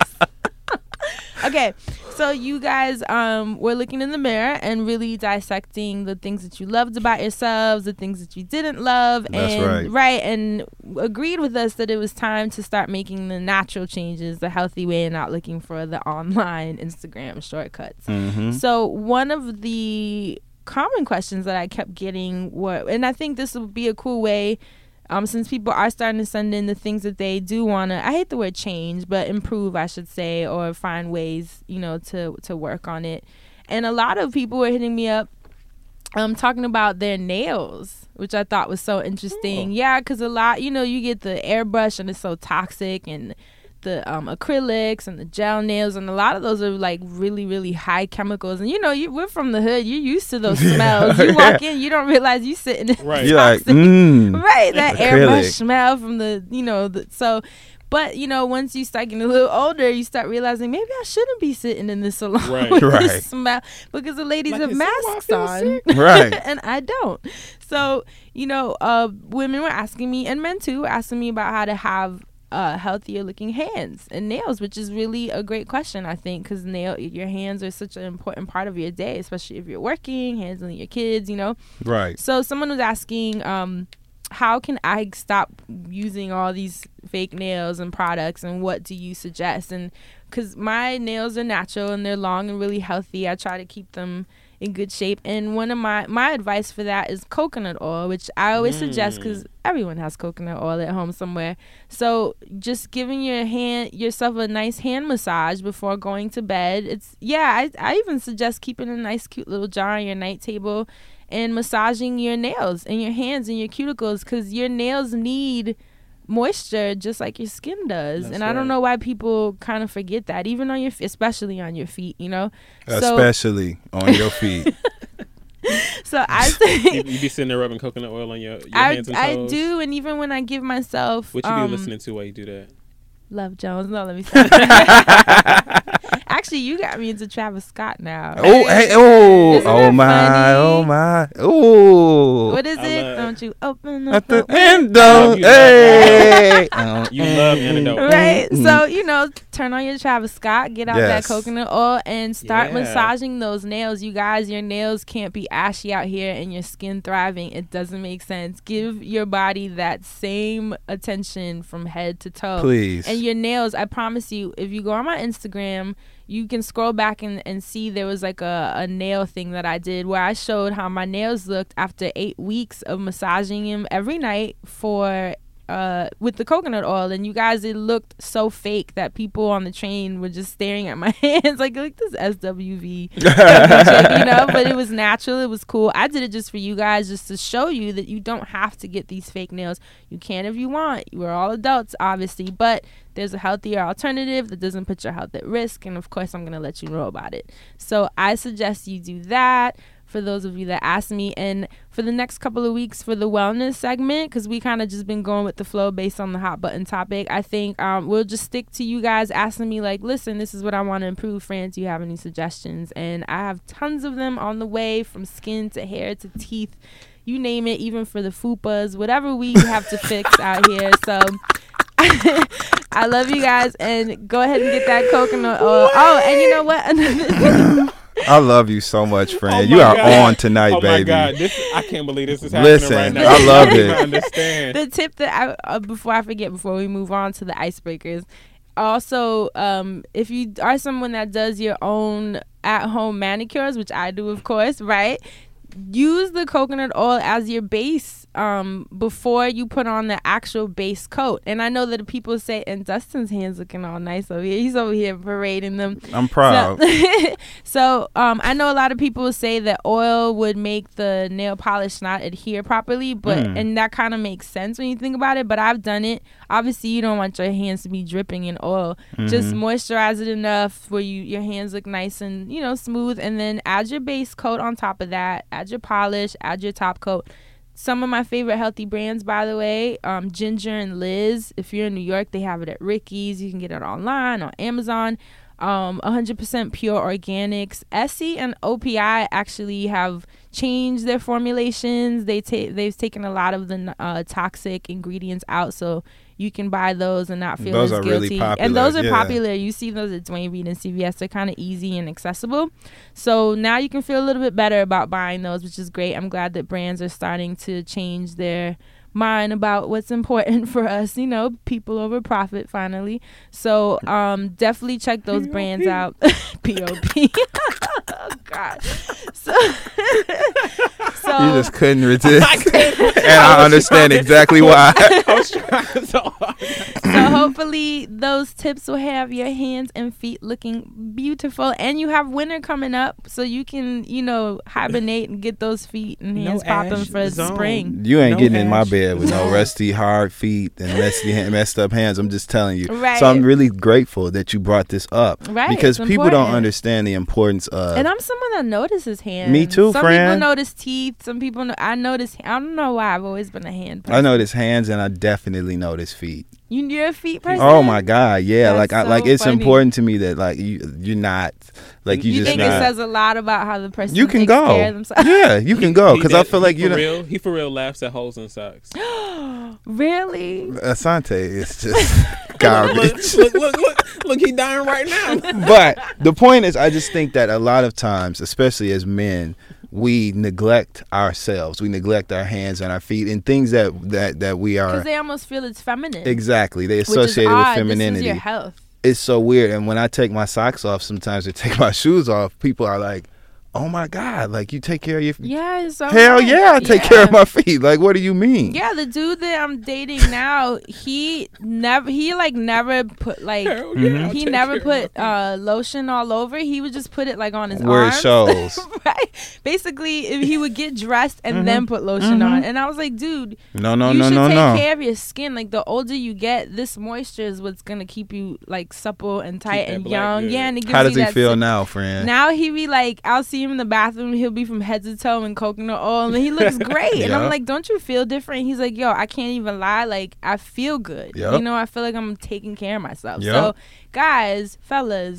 Okay, so you guys were looking in the mirror and really dissecting the things that you loved about yourselves, the things that you didn't love. That's right. And agreed with us that it was time to start making the natural changes the healthy way and not looking for the online Instagram shortcuts. Mm-hmm. So one of the common questions that I kept getting were, and I think this would be a cool way, since people are starting to send in the things that they do want to, I hate the word change, but improve, I should say, or find ways, to work on it. And a lot of people were hitting me up talking about their nails, which I thought was so interesting. Cool. Yeah, because a lot, you get the airbrush and it's so toxic, and the acrylics and the gel nails, and a lot of those are like really, really high chemicals. And we're from the hood, you're used to those smells. You walk in, you don't realize you sitting in right. You're like, right, that airbrush smell from but once you start getting a little older, you start realizing maybe I shouldn't be sitting in this salon with this smell, because the ladies have masks on, right? And I don't. So women were asking me, and men too, were asking me about how to have healthier looking hands and nails, which is really a great question, I think, because your hands are such an important part of your day, especially if you're working, handling your kids, Right. So someone was asking, how can I stop using all these fake nails and products, and what do you suggest? And because my nails are natural and they're long and really healthy, I try to keep them in good shape. And one of my advice for that is coconut oil, which I always suggest, because everyone has coconut oil at home somewhere. So just giving yourself a nice hand massage before going to bed. I even suggest keeping a nice cute little jar on your night table and massaging your nails and your hands and your cuticles, because your nails need moisture just like your skin does. That's I don't know why people kind of forget that, even on especially on your feet, especially on your feet. So I say you be sitting there rubbing coconut oil on your hands and toes. I do, and even when I give myself what you be listening to while you do that? Love Jones. No, let me stop. Actually, you got me into Travis Scott now. Oh my. Oh. What is it? Don't you open up At the the window. Hey. Hey. You love Antidote. Right. So, turn on your Travis Scott, get out that Yes. coconut oil, and start Yeah. massaging those nails. You guys, your nails can't be ashy out here and your skin thriving. It doesn't make sense. Give your body that same attention from head to toe. Please. And your nails, I promise you, if you go on my Instagram, you can scroll back and see there was like a nail thing that I did where I showed how my nails looked after 8 weeks of massaging them every night with the coconut oil. And you guys, it looked so fake that people on the train were just staring at my hands like this SWV chick, but it was natural. It was cool. I did it just for you guys, just to show you that you don't have to get these fake nails. You can if you want. We're all adults, obviously, but there's a healthier alternative that doesn't put your health at risk, and of course I'm going to let you know about it. So I suggest you do that for those of you that asked me. And for the next couple of weeks for the wellness segment, because we kind of just been going with the flow based on the hot button topic, I think we'll just stick to you guys asking me like, listen, this is what I want to improve. Fran, do you have any suggestions? And I have tons of them on the way, from skin to hair to teeth, you name it, even for the fupas, whatever we have to fix out here. So I love you guys, and go ahead and get that coconut oil. Oh, and you know what? I love you so much, friend. Oh you are God. on tonight, baby. Oh my God, I can't believe this is happening Listen, right now. I love You it. don't understand. The tip that before we move on to the icebreakers, also, if you are someone that does your own at-home manicures, which I do, of course, right? Use the coconut oil as your base before you put on the actual base coat. And I know that people say, and Dustin's hands looking all nice over here. He's over here parading them. I'm proud. So I know a lot of people say that oil would make the nail polish not adhere properly, but and that kind of makes sense when you think about it. But I've done it. Obviously, you don't want your hands to be dripping in oil. Just moisturize it enough where your hands look nice and smooth, and then add your base coat on top of that. Add your polish. Add your top coat. Some of my favorite healthy brands, by the way, Ginger and Liz. If you're in New York, they have it at Ricky's. You can get it online on Amazon. 100% pure organics. Essie and OPI actually have changed their formulations. They've taken a lot of the toxic ingredients out, so you can buy those and not feel Those as are guilty. really popular, And those are yeah. popular. You see those at Dwayne Reed and CVS. They're kind of easy and accessible. So now you can feel a little bit better about buying those, which is great. I'm glad that brands are starting to change their mind about what's important for us, people over profit finally. So definitely check those brands out. POP. Oh God. So You just couldn't resist. And I understand exactly why. I was trying so hard. So hopefully those tips will have your hands and feet looking beautiful. And you have winter coming up, so you can, hibernate and get those feet and hands popping ash for zone. spring. You ain't No getting in my ash. bed with no rusty, hard feet and messed up hands. I'm just telling you. Right. So I'm really grateful that you brought this up. Right, Because it's people don't important. understand the importance of. And I'm someone that notices hands. Me too, Some Fran. people notice teeth. Some people I notice. I don't know why. I've always been a hand person. I notice hands and I definitely notice feet. You're a feet person? Oh my God, yeah. That's so It's funny. important to me that you're not you You just think not. it says a lot about how the person You can takes go. care of themselves? Yeah, you can go because I feel like He for real laughs at holes in socks. Really? Asante is just garbage. Look, he dying right now. But the point is, I just think that a lot of times, especially as men, we neglect ourselves. We neglect our hands and our feet and things that we are. Because they almost feel it's feminine. Exactly. They Which is associate it with odd. femininity. This is your health. It's so weird. And when I take my socks off sometimes or take my shoes off, people are like, oh my God, you take care of your feet. Yeah, it's so Hell nice. yeah, I take care of my feet. What do you mean? Yeah, the dude that I'm dating now, he never put Hell yeah, I'll he take never care of put lotion all over. He would just put it on his Where arms. it shows. Right. Basically, if he would get dressed and then put lotion on. And I was like, dude, No. you should take care of your skin. The older you get, this moisture is what's gonna keep you supple and tight that and black young. good. Yeah, and it gives How does you he that feel now, friend? Now he be I'll see him in the bathroom. He'll be from head to toe in coconut oil, and he looks great. And I'm Yup. like, don't you feel different? He's like, yo, I can't even lie. I feel good. Yup. I feel like I'm taking care of myself. Yup. So, guys, fellas,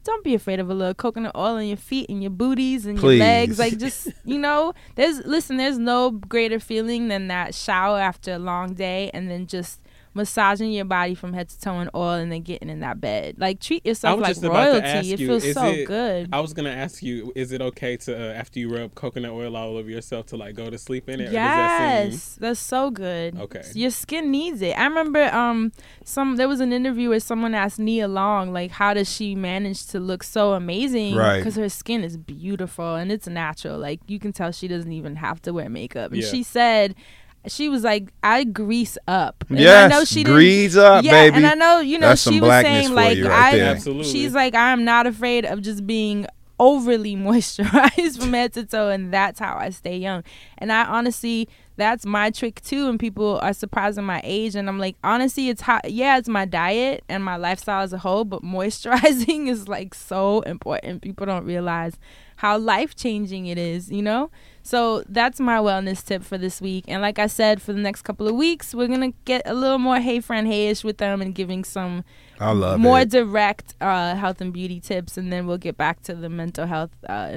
don't be afraid of a little coconut oil in your feet and your booties and Please. your legs. Like, just, there's no greater feeling than that shower after a long day and then just massaging your body from head to toe in oil and then getting in that bed. Like, treat yourself like royalty. It feels so good. I was gonna ask you, is it okay to after you rub coconut oil all over yourself to like go to sleep in it? Yes, that's so good. Okay, your skin needs it. I remember there was an interview where someone asked Nia Long, like, how does she manage to look so amazing? Right. Because her skin is beautiful and it's natural. Like, you can tell she doesn't even have to wear makeup. And she said, she was like, I grease up. And yes, I know she grease up, baby. And I know, that's she was saying, like, Absolutely. She's like, I'm not afraid of just being overly moisturized from head to toe, and that's how I stay young. And I honestly, that's my trick too. And people are surprised at my age, and I'm like, honestly, it's my diet and my lifestyle as a whole, but moisturizing is like so important. People don't realize how life-changing it is, So that's my wellness tip for this week. And like I said, for the next couple of weeks, we're going to get a little more hey friend, hey-ish with them and giving some more direct health and beauty tips. And then we'll get back to the mental health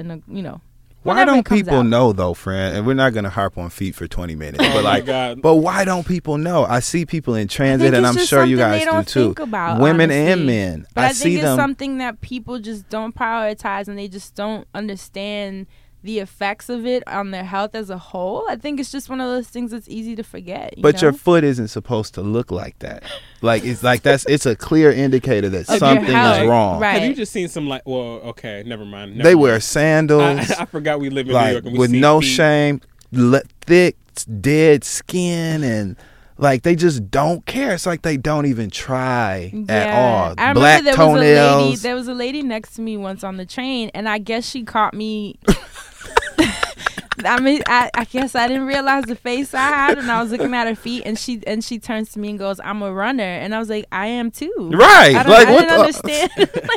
Why don't people know, though, friend? And we're not going to harp on feet for 20 minutes. But why don't people know? I see people in transit, and I'm sure you guys do too. Think about, women honestly. and men. But I see think them. It's something that people just don't prioritize, and they just don't understand the effects of it on their health as a whole. I think it's just one of those things that's easy to forget. But your foot isn't supposed to look like that. Like, it's a clear indicator that something is wrong. Right. Have you just seen some okay, never mind. They wear sandals. I forgot we live in New York and we with see no feet. shame, thick, dead skin, and like they just don't care. It's like they don't even try at all. I Black toenails. There was a lady next to me once on the train, and I guess she caught me. I mean, I guess I didn't realize the face I had, and I was looking at her feet, and she turns to me and goes, "I'm a runner," and I was like, "I am too." Right? I didn't understand.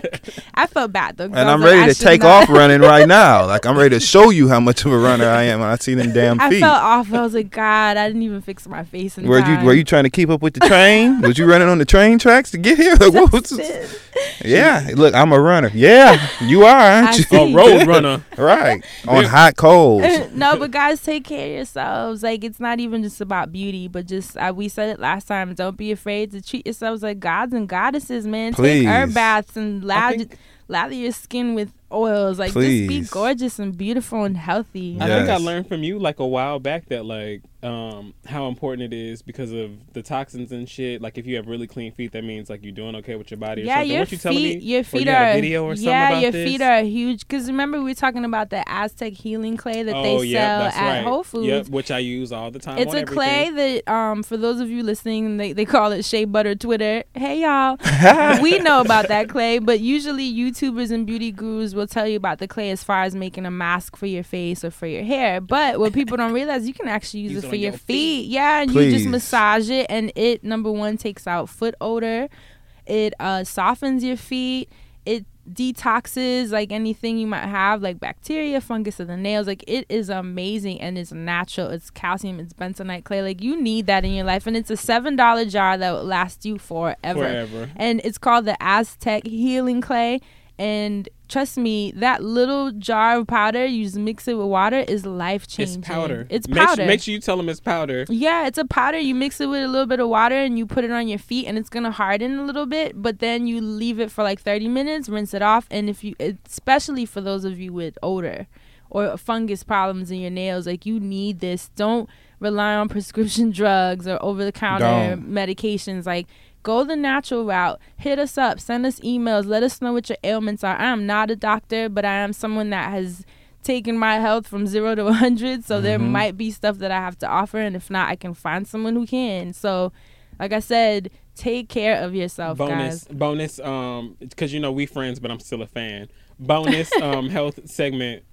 I felt bad though, and I'm ready to take off running right now. Like, I'm ready to show you how much of a runner I am when I see them damn feet. I felt awful. I was like, God, I didn't even fix my face in time. Were you trying to keep up with the train? Was you running on the train tracks to get here? Like, yeah, look, I'm a runner. Yeah, you are, aren't you? A road runner. Right. On hot coals. No, but guys, take care of yourselves. Like, it's not even just about beauty, but just we said it last time. Don't be afraid to treat yourselves like gods and goddesses, man. Please. Take herb baths and lather your skin with oils. Like, Please. Just be gorgeous and beautiful and healthy. I think I learned from you like a while back that like how important it is because of the toxins and shit. Like, if you have really clean feet, that means like you're doing okay with your body or something. Your feet are a video or something about your this? feet are huge. Because remember we were talking about the Aztec healing clay that they sell at Whole Foods. Yep, which I use all the time. It's a clay that for those of you listening, they call it shea butter Twitter. Hey y'all, we know about that clay, but usually YouTubers and beauty gurus will tell you about the clay as far as making a mask for your face or for your hair. But what people don't realize, you can actually use it for your feet. Yeah, and you just massage it, and it, number one, takes out foot odor. It softens your feet. It detoxes like anything you might have, like bacteria, fungus of the nails. Like, it is amazing, and it's natural. It's calcium, it's bentonite clay. Like, you need that in your life, and it's a $7 jar that will last you forever. And it's called the Aztec Healing Clay. And trust me, that little jar of powder, you just mix it with water, is life-changing. It's powder. It's powder. Make sure you tell them it's powder. Yeah, it's a powder. You mix it with a little bit of water, and you put it on your feet, and it's going to harden a little bit. But then you leave it for like 30 minutes, rinse it off. And especially for those of you with odor or fungus problems in your nails, like, you need this. Don't rely on prescription drugs or over-the-counter medications. Like, go the natural route. Hit us up. Send us emails. Let us know what your ailments are. I am not a doctor, but I am someone that has taken my health from 0 to 100. So there might be stuff that I have to offer. And if not, I can find someone who can. So, like I said, take care of yourself, guys. Bonus, because, we friends, but I'm still a fan. Bonus health segment,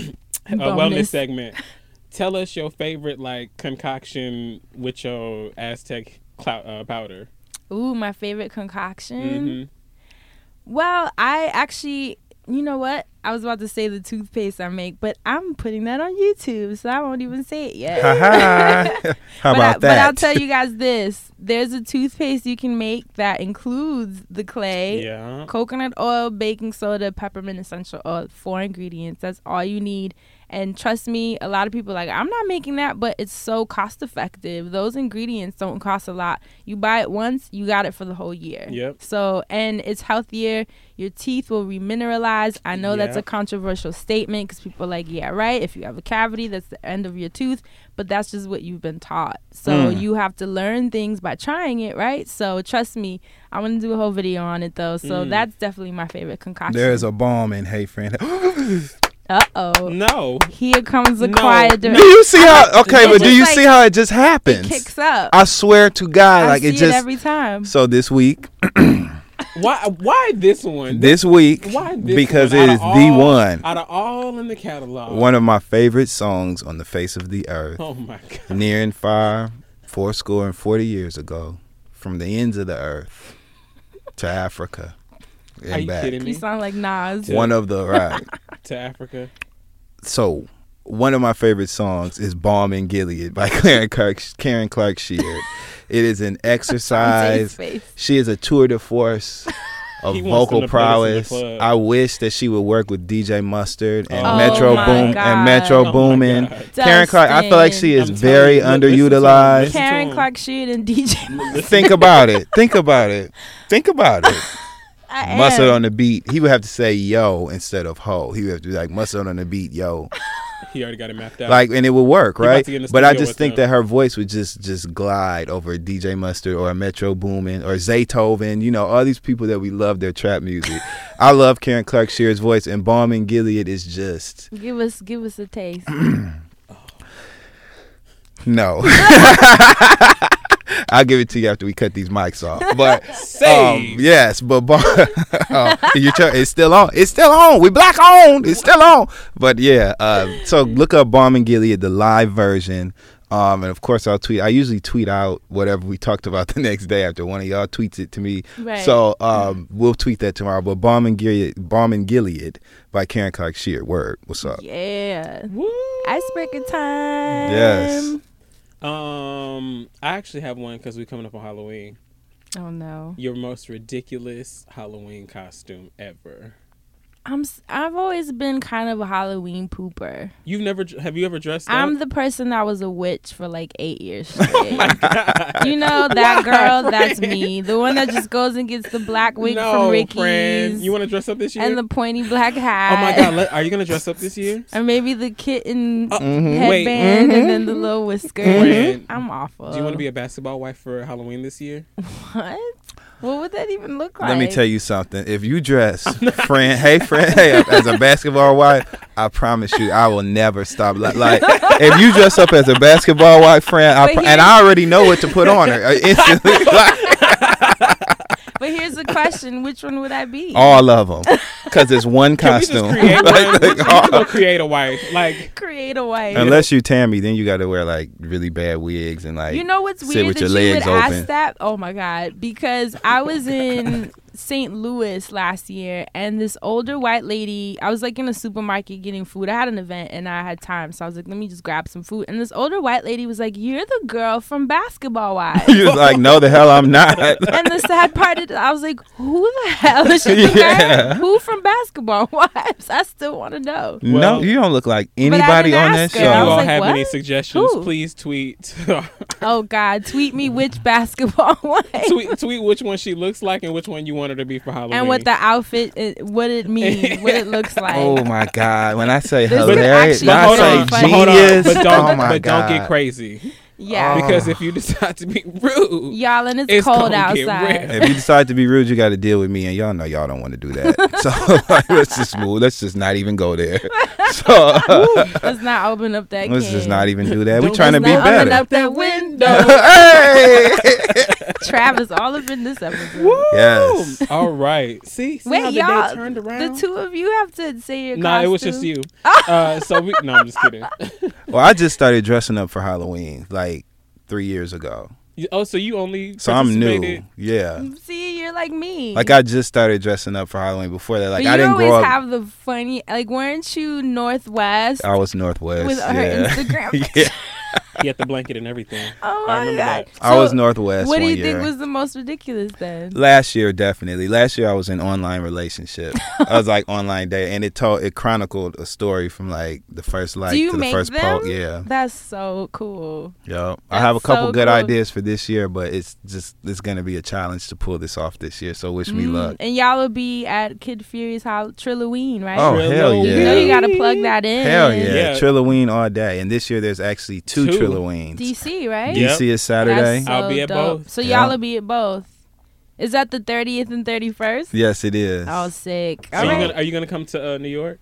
wellness segment. Tell us your favorite, like, concoction with your Aztec powder. Ooh, my favorite concoction. Well, I actually, you know what? I was about to say the toothpaste I make, but I'm putting that on YouTube, so I won't even say it yet. How about that? But I'll tell you guys this. There's a toothpaste you can make that includes the clay, coconut oil, baking soda, peppermint essential oil, 4 ingredients. That's all you need. And trust me, a lot of people are like, I'm not making that, but it's so cost effective. Those ingredients don't cost a lot. You buy it once, you got it for the whole year. Yep. So, and it's healthier. Your teeth will remineralize. I know that's a controversial statement because people are like, yeah, right. If you have a cavity, that's the end of your tooth. But that's just what you've been taught. So you have to learn things by trying it, right? So trust me, I'm going to do a whole video on it, though. So that's definitely my favorite concoction. There's a bomb in Hey Friend. Uh-oh. No. Here comes the quiet. Do you see how? Okay, but do you see how it just happens? It kicks up. I swear to God, I like see it just every time. So this week. Why this one? This week. Why this because one? it is the one. Out of all in the catalog. One of my favorite songs on the face of the earth. Oh my God. Near and far, 40 years ago, from the ends of the earth to Africa. Are you kidding me? You sound like Nas. One of the right. To Africa. So, one of my favorite songs is "Balm in Gilead" by Karen Clark Sheard. It is an exercise. She is a tour de force of vocal prowess. I wish that she would work with DJ Mustard and Metro Boomin. Karen Clark, I feel like she is very underutilized. Karen Clark Sheard and DJ Mustard. Think about it. Mustard on the beat. He would have to say yo instead of ho. He would have to be like Mustard on the beat, yo. He already got it mapped out. Like, and it would work, right? But I just think that her voice would just glide over DJ Mustard or Metro Boomin or Zaytoven. You know, all these people that we love their trap music. I love Karen Clark Sheard's voice, and Balm in Gilead is just. Give us a taste. No. I'll give it to you after we cut these mics off. But yes, but it's still on. It's still on. We black on. It's still on. But yeah, so look up Balm in Gilead, the live version. And of course I'll tweet. I usually tweet out whatever we talked about the next day after one of y'all tweets it to me. Right. So we'll tweet that tomorrow. But Balm in Gilead by Karen Clark Sheard. Word. What's up? Yeah. Woo. Icebreaker time. Yes. I actually have one because we're coming up on Halloween. Oh no! Your most ridiculous Halloween costume ever. I've always been kind of a Halloween pooper. Have you ever dressed up? I'm the person that was a witch for like 8 years straight. Oh my God. You know that girl? That's me. The one that just goes and gets the black wig from Ricky's. Friend. You want to dress up this year? And the pointy black hat. Oh my God! Are you gonna dress up this year? Or maybe the kitten headband and then the little whiskers. I'm awful. Do you want to be a basketball wife for Halloween this year? What? What would that even look like? Let me tell you something. If you dress as a basketball wife, I promise you, I will never stop. Like if you dress up as a basketball wife, friend, and I already know what to put on her instantly. But here's the question: which one would I be? All of them, because it's one costume. Create a wife, create a wife. Unless you Tammy, then you got to wear like really bad wigs and like. You know what's sit weird with that your you legs would open. ask that? Oh my God! Because I was in St. Louis last year, and this older white lady. I was like in a supermarket getting food. I had an event and I had time, so I was like, let me just grab some food. And this older white lady was like, "You're the girl from Basketball Wives." You was like, "No, the hell I'm not." And the sad part is, I was like, "Who the hell is she? Who from Basketball Wives?" I still want to know. No, you don't look like anybody on that show. If you all have any suggestions, please tweet. Oh God, tweet me which basketball wife. Tweet which one she looks like and which one you want her to be for Halloween. And what the outfit, what it means, what it looks like. Oh my God! When I say hilarious, when I say genius, but don't get crazy. Yeah. Because if you decide to be rude, y'all, and it's cold outside. If you decide to be rude, you got to deal with me, and y'all know y'all don't want to do that. So let's just move. Let's just not even go there. So let's not open up that. Let's just not even do that. We're trying to be better. Open up that window. Hey, Travis, all up in this episode. Woo! Yes. All right. See wait, how the y'all, day turned around? The two of you have to say your costume. No, it was just you. No, I'm just kidding. Well, I just started dressing up for Halloween like 3 years ago. So you only I'm new. Yeah. See, you're you're like me. Like, I just started dressing up for Halloween. Before that, like, but I didn't grow you always up. have the funny, like, weren't you Northwest I was Northwest. with her yeah. Instagram? Yeah. He had the blanket and everything. Oh I my remember God. that. I was Northwest. What do you one year. think was the most ridiculous then? Last year, definitely. Last year, I was in online relationship. I was like online dating, and it chronicled a story from like the first like Do you to the make first them? post. Yeah, That's so cool. yeah. I That's have a couple so good cool. ideas for this year, but it's gonna be a challenge to pull this off this year. So wish me luck. And y'all will be at Kid Fury's Trilloween, right? Oh hell yeah! You know you gotta plug that in. Hell yeah. Yeah. Trilloween all day. And this year there's actually two Two. Trilleweens. DC, right? Yep. DC is Saturday. That's so I'll be at dope. both. So Yeah. y'all will be at both. Is that the 30th and 31st? Yes, it is. Oh, sick. So All right. are you gonna come to New York?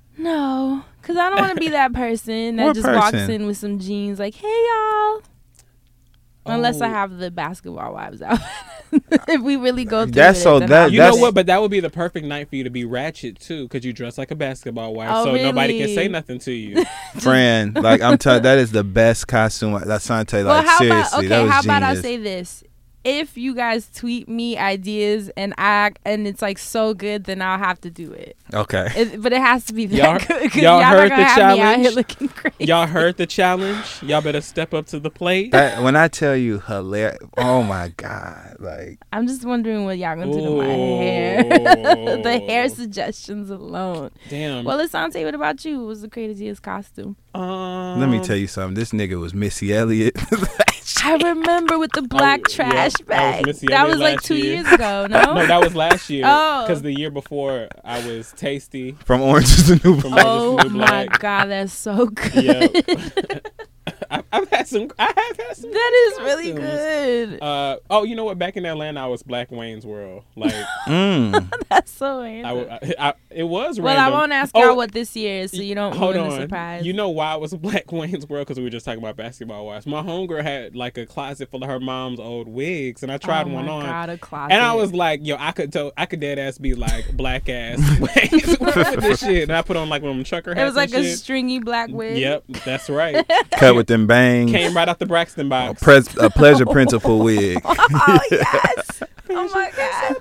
No, because I don't want to be that person that What just walks person? in with some jeans like, hey, y'all. Unless I Oh. have the Basketball Wives out. If we really go through That's it, so then that- I'll You that's- know what? But that would be the perfect night for you to be ratchet too, because you dress like a basketball wife, Oh, so nobody can really? say nothing to you. Fran, like I'm telling, that is the best costume. That's Sante. Well, Like how seriously, about that was how about I genius. say this? If you guys tweet me ideas and it's like so good, then I'll have to do it. Okay. But it has to be that Y'all- good. 'Cause y'all y'all heard not gonna the have me out challenge? here looking crazy. Y'all heard the challenge. Y'all better step up to the plate. That, when I tell you hilarious, oh my god, like I'm just wondering what y'all gonna do to my hair. Ooh. The hair suggestions alone. Damn. Well, Asante, what about you? What was the craziest costume? let me tell you something. This nigga was Missy Elliott. I remember with the black yeah, trash I was bag. Missy That Elliott was like last 2 year. years ago, no? No, that was last year. Oh. Because the year before I was Tasty. From Orange is the New From Black. Oh Orange is the New my Black. God, that's so good. Yep. I have had some. That is really costumes. good. Oh, you know what? Back in Atlanta, I was Black Wayne's World. Like That's so random. it was. Well, random. I won't ask Oh, y'all what this year is, so you don't Hold ruin the on. surprise. You know why it was Black Wayne's World? Because we were just talking about basketball wives. My homegirl had like a closet full of her mom's old wigs, and I tried oh one my on. God, a closet. And I was like, yo, I could dead ass be like black ass Wayne's World with this shit. And I put on like one of them trucker hats. It was like and a shit. stringy black wig. Yep, that's right. Cut with them bangs. Came right out the Braxton box. A pleasure principle wig. Oh yes. Oh my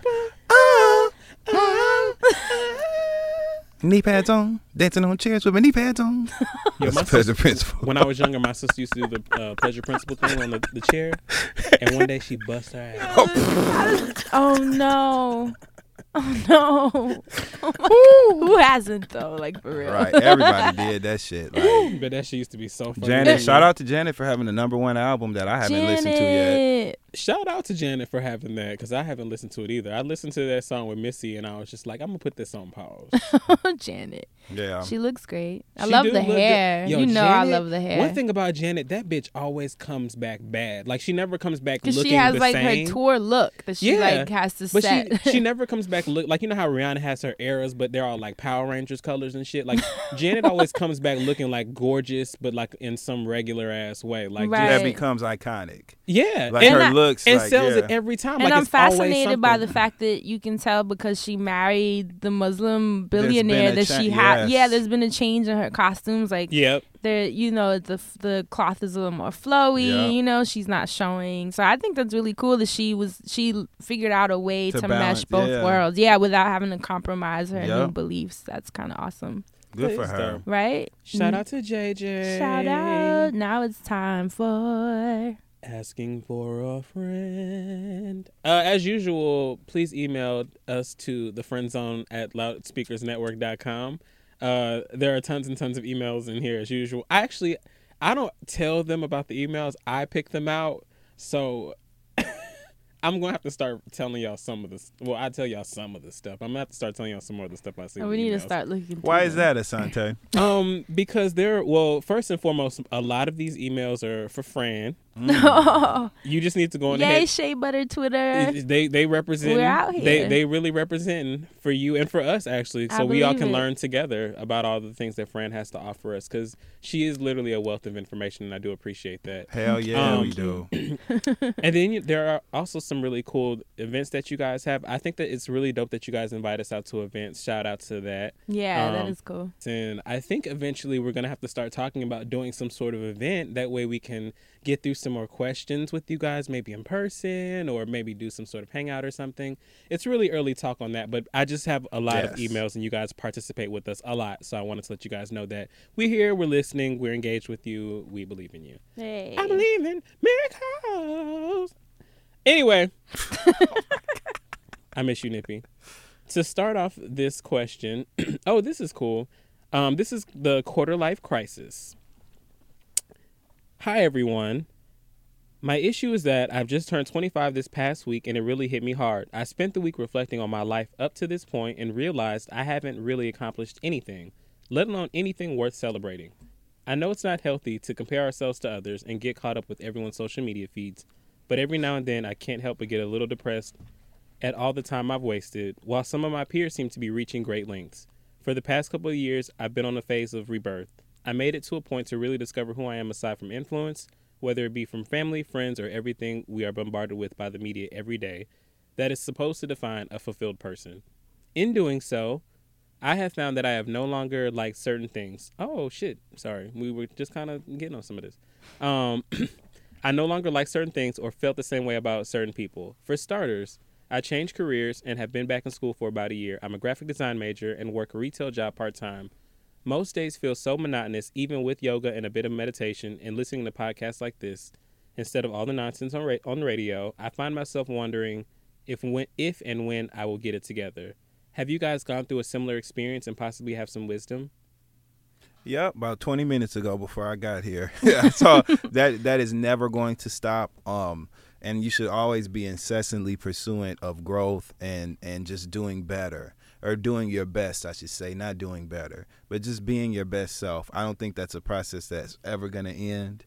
God. Knee pads on, dancing on chairs with my knee pads on. Yo, That's my pleasure principle. When I was younger, my sister used to do the pleasure principle thing on the chair, and one day she bust her ass. Oh no. Oh no. Oh, who hasn't though? Like for real. Right, everybody did that shit. Like, But that shit used to be so funny. Janet, shout out to Janet for having the #1 album that I haven't listened to yet. Janet. Shout out to Janet for having that, because I haven't listened to it either. I listened to that song with Missy, and I was just like, I'm gonna put this on pause. Janet. Yeah. She looks great. I She love do the look good. hair. Yo, You know I Janet- love the hair. One thing about Janet, that bitch always comes back bad. Like she never comes back Because looking she has the like same. her tour look that she like has to But set. she never comes back look like, you know how Rihanna has her eras, but they're all like Power Rangers colors and shit. Like Janet always comes back looking like gorgeous, but like in some regular ass way. Like Right. That becomes iconic. yeah, Like and, her I- looks. and like, sells yeah. it every time. And like I'm it's always fascinated by the something. fact that you can tell because she married the Muslim There's been billionaire a that she had. yes. Yeah, there's been a change in her costumes. Like Yep. there, you know, the cloth is a little more flowy. Yeah. You know, she's not showing. So I think that's really cool that she figured out a way To to balance, mesh both yeah. worlds. Yeah, without having to compromise her Yeah. new beliefs. That's kind of awesome, Good for Please, her. though. right? Shout out to JJ. Shout out. Now it's time for. Asking for a friend. As usual, please email us to thefriendzone@loudspeakersnetwork.com. There are tons and tons of emails in here as usual. I don't tell them about the emails. I pick them out. So I'm going to have to start telling y'all some of this. Well, I tell y'all some of the stuff. I'm going to have to start telling y'all some more of the stuff I see. Oh, in we the need to emails. start looking. Why through is them. that, Asante? Because first and foremost, a lot of these emails are for Fran. You just need to go on Yay, ahead. Shea Butter Twitter. They represent. We're out here. They really representing for you and for us actually, I so we all believe can it. learn together about all the things that Fran has to offer us, because she is literally a wealth of information, and I do appreciate that. Hell yeah, we Thank do. And then there are also some really cool events that you guys have. I think that it's really dope that you guys invite us out to events. Shout out to that. Yeah, that Um, is cool. And I think eventually we're gonna have to start talking about doing some sort of event. That way we can get through some more questions with you guys, maybe in person or maybe do some sort of hangout or something. It's really early talk on that, but I just have a lot of emails and you guys participate with us a lot. So I wanted to let you guys know that we're here, we're listening, we're engaged with you, we believe in you. Hey. I believe in miracles. Anyway, I miss you, Nippy. To start off this question, oh, this is cool. This is the quarter life crisis. Hi, everyone. My issue is that I've just turned 25 this past week, and it really hit me hard. I spent the week reflecting on my life up to this point and realized I haven't really accomplished anything, let alone anything worth celebrating. I know it's not healthy to compare ourselves to others and get caught up with everyone's social media feeds, but every now and then I can't help but get a little depressed at all the time I've wasted, while some of my peers seem to be reaching great lengths. For the past couple of years, I've been on a phase of rebirth. I made it to a point to really discover who I am aside from influence, whether it be from family, friends, or everything we are bombarded with by the media every day that is supposed to define a fulfilled person. In doing so, I have found that I have no longer liked certain things. Oh, shit. Sorry. We were just kind of getting on some of this. I no longer like certain things or felt the same way about certain people. For starters, I changed careers and have been back in school for about a year. I'm a graphic design major and work a retail job part-time. Most days feel so monotonous, even with yoga and a bit of meditation and listening to podcasts like this. Instead of all the nonsense on the radio, I find myself wondering if and when I will get it together. Have you guys gone through a similar experience and possibly have some wisdom? Yep, about 20 minutes ago before I got here. So that is never going to stop. And you should always be incessantly pursuant of growth and just doing better. Or doing your best, I should say, not doing better, but just being your best self. I don't think that's a process that's ever going to end,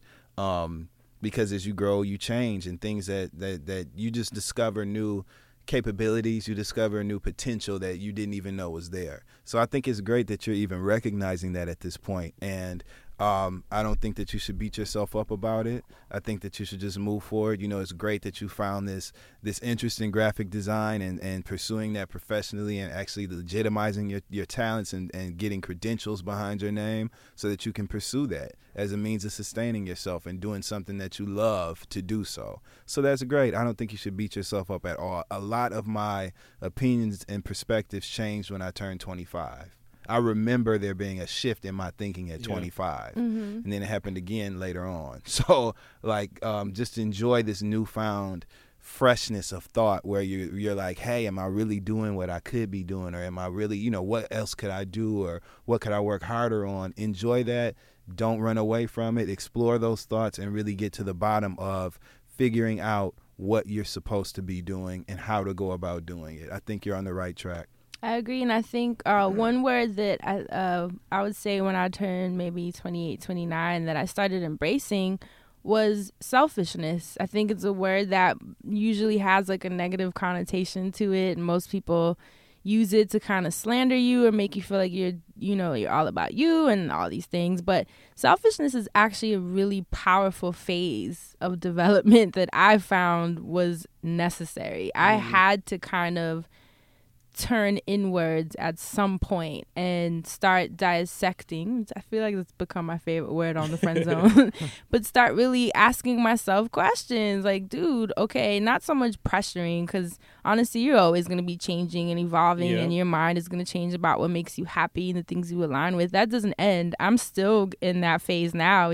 because as you grow, you change, and things that you just discover new capabilities, you discover new potential that you didn't even know was there. So I think it's great that you're even recognizing that at this point, and I don't think that you should beat yourself up about it. I think that you should just move forward. You know, it's great that you found this interest in graphic design and pursuing that professionally and actually legitimizing your talents and getting credentials behind your name so that you can pursue that as a means of sustaining yourself and doing something that you love to do so. So that's great. I don't think you should beat yourself up at all. A lot of my opinions and perspectives changed when I turned 25. I remember there being a shift in my thinking at 25, and then it happened again later on. So, just enjoy this newfound freshness of thought where you're like, hey, am I really doing what I could be doing, or am I really, what else could I do, or what could I work harder on? Enjoy that. Don't run away from it. Explore those thoughts and really get to the bottom of figuring out what you're supposed to be doing and how to go about doing it. I think you're on the right track. I agree, and I think one word that I would say when I turned maybe 28, 29 that I started embracing was selfishness. I think it's a word that usually has like a negative connotation to it, and most people use it to kind of slander you or make you feel like you're all about you and all these things. But selfishness is actually a really powerful phase of development that I found was necessary. I had to kind of turn inwards at some point and start dissecting. I feel like it's become my favorite word on the friend zone. But start really asking myself questions like, dude, okay, not so much pressuring, because honestly, you're always going to be changing and evolving, and your mind is going to change about what makes you happy and the things you align with. That doesn't end. I'm still in that phase now,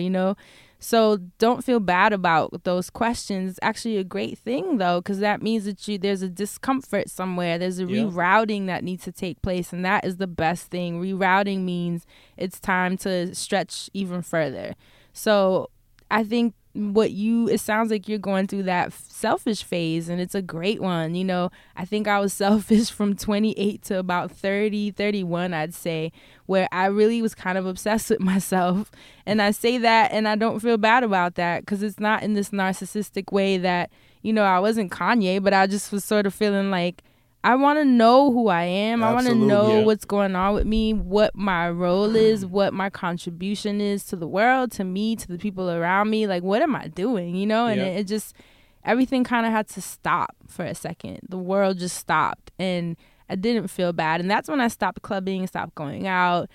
So don't feel bad about those questions. It's actually a great thing, though, because that means that there's a discomfort somewhere. There's a rerouting that needs to take place, and that is the best thing. Rerouting means it's time to stretch even further. So I think it sounds like you're going through that selfish phase, and it's a great one. I think I was selfish from 28 to about 30, 31, I'd say, where I really was kind of obsessed with myself. And I say that, and I don't feel bad about that, because it's not in this narcissistic way that, I wasn't Kanye, but I just was sort of feeling like, I want to know who I am. Absolutely. I want to know what's going on with me, what my role is, what my contribution is to the world, to me, to the people around me. Like, what am I doing, And it just, everything kind of had to stop for a second. The world just stopped, and I didn't feel bad. And that's when I stopped clubbing, stopped going out,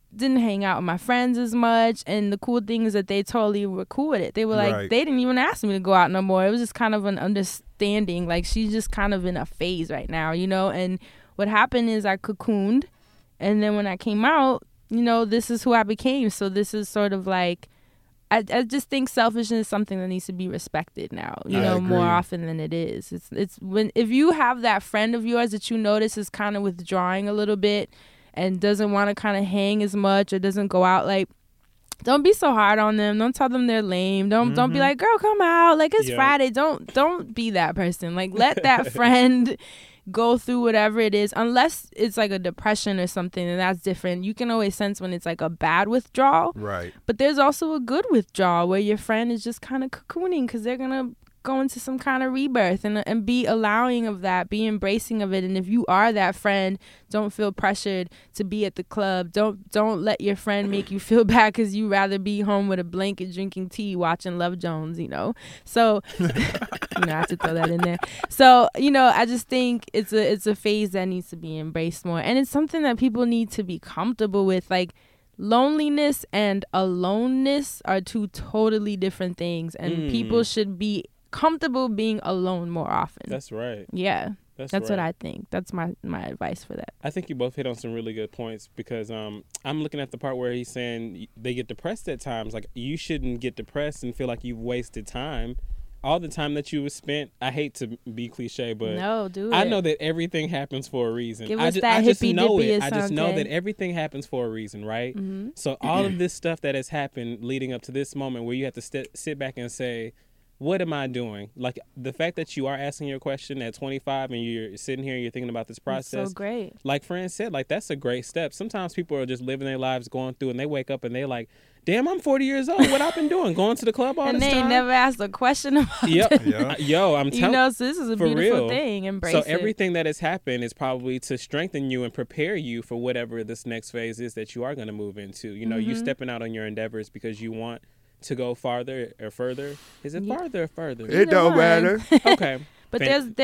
didn't hang out with my friends as much. And the cool thing is that they totally were cool with it. They were like, Right. they didn't even ask me to go out no more. It was just kind of an understanding. Like, she's just kind of in a phase right now, you know? And what happened is I cocooned. And then when I came out, you know, this is who I became. So this is sort of like, I just think selfishness is something that needs to be respected now, you know, more often than it is. It's when, if you have that friend of yours that you notice is kind of withdrawing a little bit and doesn't want to kind of hang as much or doesn't go out, like, don't be so hard on them. Don't tell them they're lame. Don't be like, girl, come out. Like, it's Friday. Don't be that person. Like, let that friend go through whatever it is, unless it's like a depression or something, and that's different. You can always sense when it's like a bad withdrawal. Right. But there's also a good withdrawal where your friend is just kind of cocooning because they're going to go into some kind of rebirth and be allowing of that, be embracing of it. And if you are that friend, don't feel pressured to be at the club. Don't let your friend make you feel bad because you rather be home with a blanket drinking tea watching Love Jones, you know. So you know, I have to throw that in there. So, you know, I just think it's a phase that needs to be embraced more, and it's something that people need to be comfortable with. Like, loneliness and aloneness are two totally different things, and people should be comfortable being alone more often. That's right. Yeah. That's right. what I think. That's my advice for that. I think you both hit on some really good points because I'm looking at the part where he's saying they get depressed at times. Like, you shouldn't get depressed and feel like you've wasted time. All the time that you was spent, I hate to be cliche, but no, do it. I know that everything happens for a reason. Give us that I just know hippy-dippy it. I just know okay. that everything happens for a reason, right? Mm-hmm. So all of this stuff that has happened leading up to this moment where you have to sit back and say, what am I doing? Like, the fact that you are asking your question at 25 and you're sitting here and you're thinking about this process. That's so great. Like Fran said, like, that's a great step. Sometimes people are just living their lives going through and they wake up and they're like, damn, I'm 40 years old. What I've been doing? Going to the club all this time? And they ain't never asked a question about it. Yep. Yo, I'm telling you. You know, so this is a beautiful thing. Embrace it. So everything that has happened is probably to strengthen you and prepare you for whatever this next phase is that you are going to move into. You know, you stepping out on your endeavors because you want to go farther or further. Is it farther or further? It don't matter. Okay. But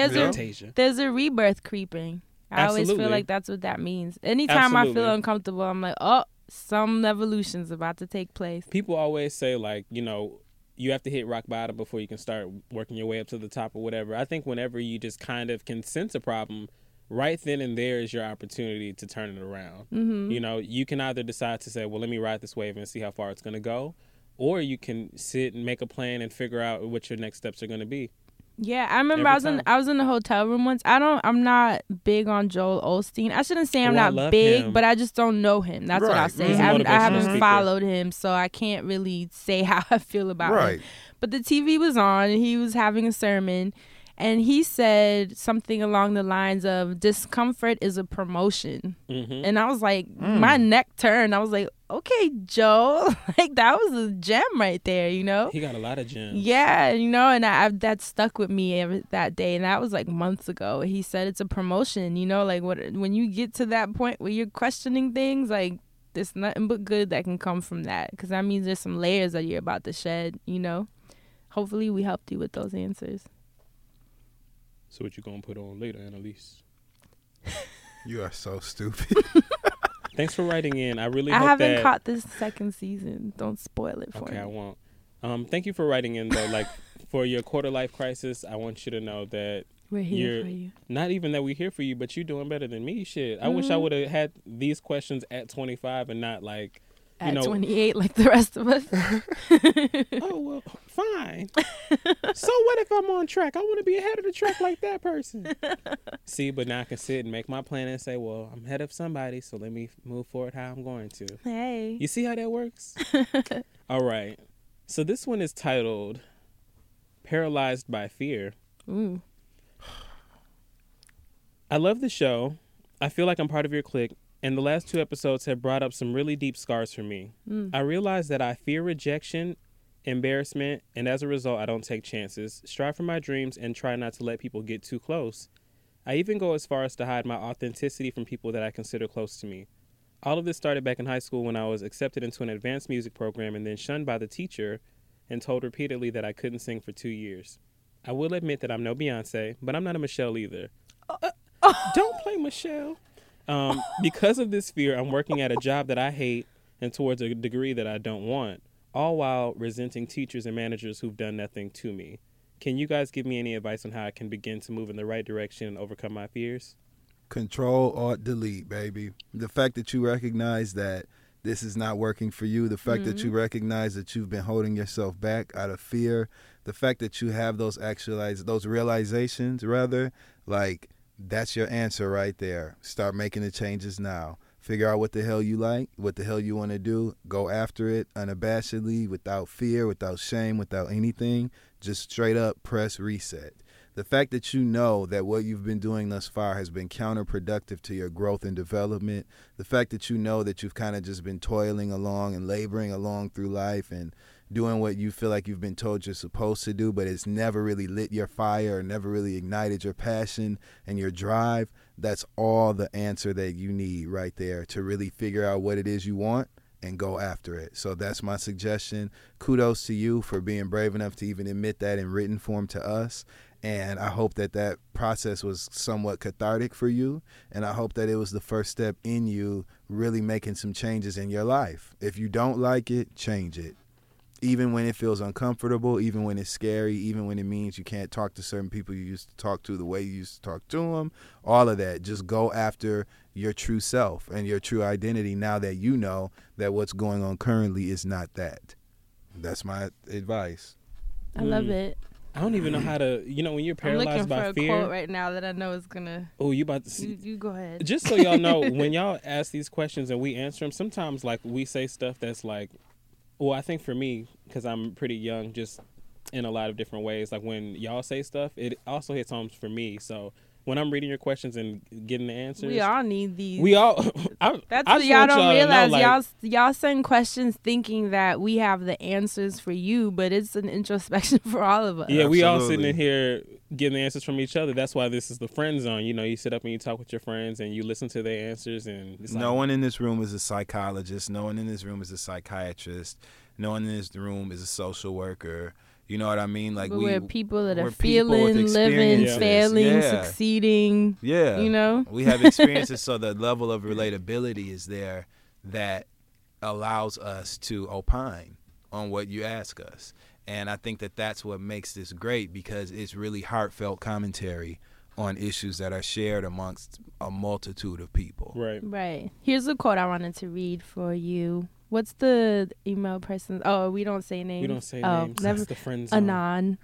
there's a rebirth creeping. I always feel like that's what that means. Anytime I feel uncomfortable, I'm like, oh, some evolution's about to take place. People always say, like, you know, you have to hit rock bottom before you can start working your way up to the top or whatever. I think whenever you just kind of can sense a problem, right then and there is your opportunity to turn it around. Mm-hmm. You know, you can either decide to say, well, let me ride this wave and see how far it's going to go, or you can sit and make a plan and figure out what your next steps are going to be. Yeah, I remember I was in a hotel room once. I'm not big on Joel Osteen. I shouldn't say I'm not big, but I just don't know him. That's what I'll say. I haven't followed him, so I can't really say how I feel about him. But the TV was on, and he was having a sermon, and he said something along the lines of, discomfort is a promotion. Mm-hmm. And I was like, my neck turned. I was like, okay, Joe, like, that was a gem right there, you know? He got a lot of gems. Yeah, you know, and that stuck with me that day, and that was like months ago. He said it's a promotion, you know, like, when you get to that point where you're questioning things, like, there's nothing but good that can come from that, because that means there's some layers that you're about to shed, you know? Hopefully we helped you with those answers. So what you gonna put on later, Annalise? You are so stupid. Thanks for writing in. I really I hope haven't caught this second season. Don't spoil it for me. Okay, I won't. Thank you for writing in, though. Like, for your quarter life crisis, I want you to know that we're here for you. Not even that we're here for you, but you're doing better than me. Shit. I wish I would have had these questions at 25 and not, like, at 28 like the rest of us. Oh, well, fine. So what if I'm on track? I want to be ahead of the track like that person. See, but now I can sit and make my plan and say, well, I'm ahead of somebody, so let me move forward how I'm going to. Hey. You see how that works? All right. So this one is titled Paralyzed by Fear. Ooh. I love the show. I feel like I'm part of your clique. And the last 2 episodes have brought up some really deep scars for me. I realize that I fear rejection, embarrassment, and as a result, I don't take chances, strive for my dreams, and try not to let people get too close. I even go as far as to hide my authenticity from people that I consider close to me. All of this started back in high school when I was accepted into an advanced music program and then shunned by the teacher and told repeatedly that I couldn't sing for 2 years. I will admit that I'm no Beyonce, but I'm not a Michelle either. Don't play Michelle. Because of this fear, I'm working at a job that I hate, and towards a degree that I don't want, all while resenting teachers and managers who've done nothing to me. Can you guys give me any advice on how I can begin to move in the right direction and overcome my fears? Control, Alt, Delete, baby. The fact that you recognize that this is not working for you, the fact that you recognize that you've been holding yourself back out of fear, the fact that you have those realizations, like, that's your answer right there. Start making the changes now. Figure out what the hell you like, what the hell you want to do. Go after it unabashedly, without fear, without shame, without anything. Just straight up press reset. The fact that you know that what you've been doing thus far has been counterproductive to your growth and development, the fact that you know that you've kind of just been toiling along and laboring along through life and doing what you feel like you've been told you're supposed to do, but it's never really lit your fire or never really ignited your passion and your drive, that's all the answer that you need right there to really figure out what it is you want and go after it. So that's my suggestion. Kudos to you for being brave enough to even admit that in written form to us. And I hope that that process was somewhat cathartic for you. And I hope that it was the first step in you really making some changes in your life. If you don't like it, change it. Even when it feels uncomfortable, even when it's scary, even when it means you can't talk to certain people you used to talk to the way you used to talk to them, all of that. Just go after your true self and your true identity now that you know that what's going on currently is not that. That's my advice. I love it. I don't even know how to, when you're paralyzed by fear. I'm looking for a quote right now that I know is going to. Oh, you about to see. You go ahead. Just so y'all know, when y'all ask these questions and we answer them, sometimes like we say stuff that's like, well, I think for me, because I'm pretty young, just in a lot of different ways, like when y'all say stuff, it also hits home for me. So when I'm reading your questions and getting the answers, we all need these. We all. That's what y'all don't realize. Know, y'all send questions thinking that we have the answers for you, but it's an introspection for all of us. Yeah, we all sitting in here getting the answers from each other. That's why this is the friend zone. You sit up and you talk with your friends and you listen to their answers. And it's no one in this room is a psychologist. No one in this room is a psychiatrist. No one in this room is a social worker. You know what I mean? Like we're people that are feeling, living, failing, succeeding. Yeah. We have experiences, so the level of relatability is there that allows us to opine on what you ask us. And I think that that's what makes this great, because it's really heartfelt commentary on issues that are shared amongst a multitude of people. Right. Here's a quote I wanted to read for you. What's the email person? Oh, we don't say names. We don't say names. Never. That's the friend zone. Anon.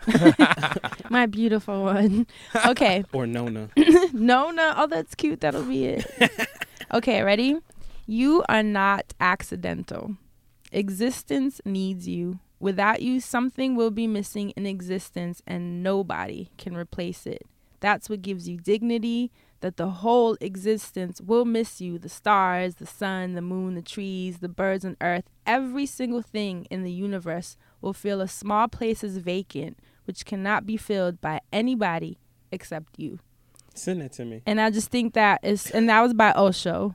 My beautiful one. Okay. Or Nona. Nona. Oh, that's cute. That'll be it. Okay, ready? You are not accidental. Existence needs you. Without you, something will be missing in existence and nobody can replace it. That's what gives you dignity, that the whole existence will miss you. The stars, the sun, the moon, the trees, the birds on earth, every single thing in the universe will feel a small place as vacant, which cannot be filled by anybody except you. Send it to me. And I just think that was by Osho,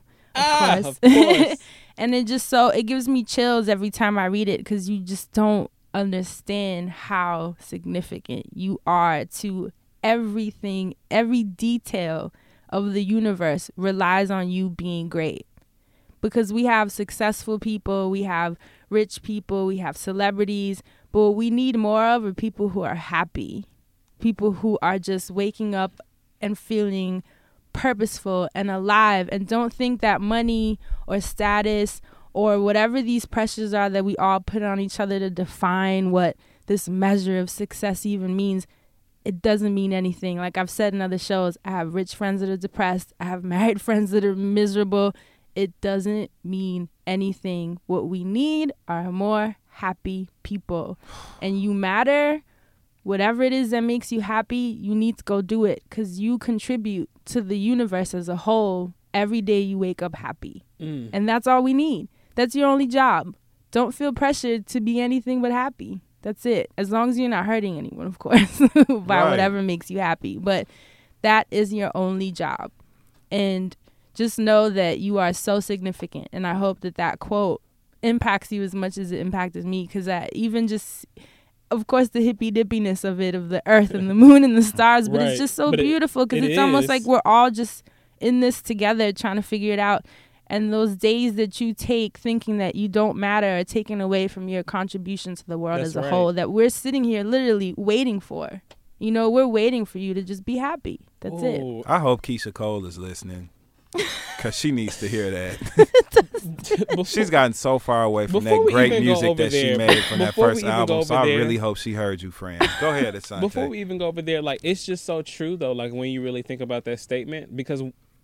of course. And it gives me chills every time I read it, because you just don't understand how significant you are to everything. Every detail of the universe relies on you being great, because we have successful people, we have rich people, we have celebrities, but what we need more of are people who are happy, people who are just waking up and feeling purposeful and alive, and don't think that money or status or whatever these pressures are that we all put on each other to define what this measure of success even means. It doesn't mean anything. Like I've said in other shows, I have rich friends that are depressed. I have married friends that are miserable. It doesn't mean anything. What we need are more happy people. And you matter. Whatever it is that makes you happy, you need to go do it, because you contribute to the universe as a whole every day you wake up happy. And that's all we need. That's your only job. Don't feel pressured to be anything but happy. That's it. As long as you're not hurting anyone, of course, by whatever makes you happy. But that is your only job. And just know that you are so significant. And I hope that quote impacts you as much as it impacted me, because even just, of course, the hippy dippiness of it, of the earth and the moon and the stars, but it's just so beautiful, because it's almost like we're all just in this together trying to figure it out. and those days that you take thinking that you don't matter are taken away from your contribution to the world That's as a right. whole, that we're sitting here literally waiting for. You know, we're waiting for you to just be happy. That's it. Ooh. I hope Keisha Cole is listening, because she needs to hear that. She's gotten so far away from that Before we great even go music over that she there- made from that before we first even go album. So over I there- really hope she heard you, friend. Go ahead, Asante. Before we even go over there, like, it's just so true though. Like, when you really think about that statement, because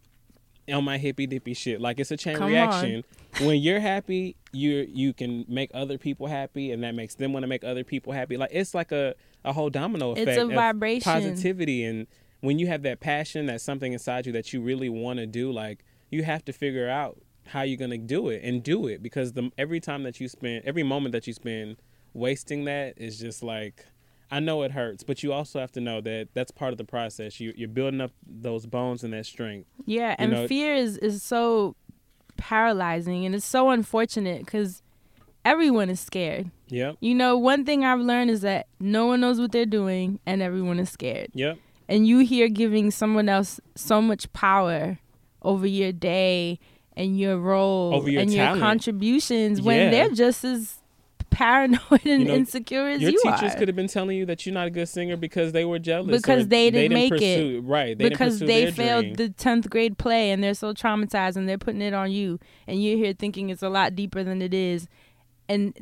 on my hippy dippy shit, like, it's a chain Come reaction. When you're happy, you can make other people happy, and that makes them want to make other people happy. Like, it's like a whole domino effect. It's a of vibration. positivity, and when you have that passion, that's something inside you that you really want to do. Like, you have to figure out how you're gonna do it and do it, because every moment that you spend wasting that is just like, I know it hurts, but you also have to know that that's part of the process. You're building up those bones and that strength. Yeah, You and know- fear is so paralyzing, and it's so unfortunate because everyone is scared. Yep. You know, one thing I've learned is that no one knows what they're doing and everyone is scared. Yep. And you here giving someone else so much power over your day and your role Over your and talent. your contributions Yeah. when they're just as paranoid and You know, insecure as Your you teachers are. could have been telling you that you're not a good singer because they were jealous. Because or they didn't make pursue, it. Right. They Because didn't pursue they their failed dream. the 10th grade play and they're so traumatized and they're putting it on you. And you're here thinking it's a lot deeper than it is. And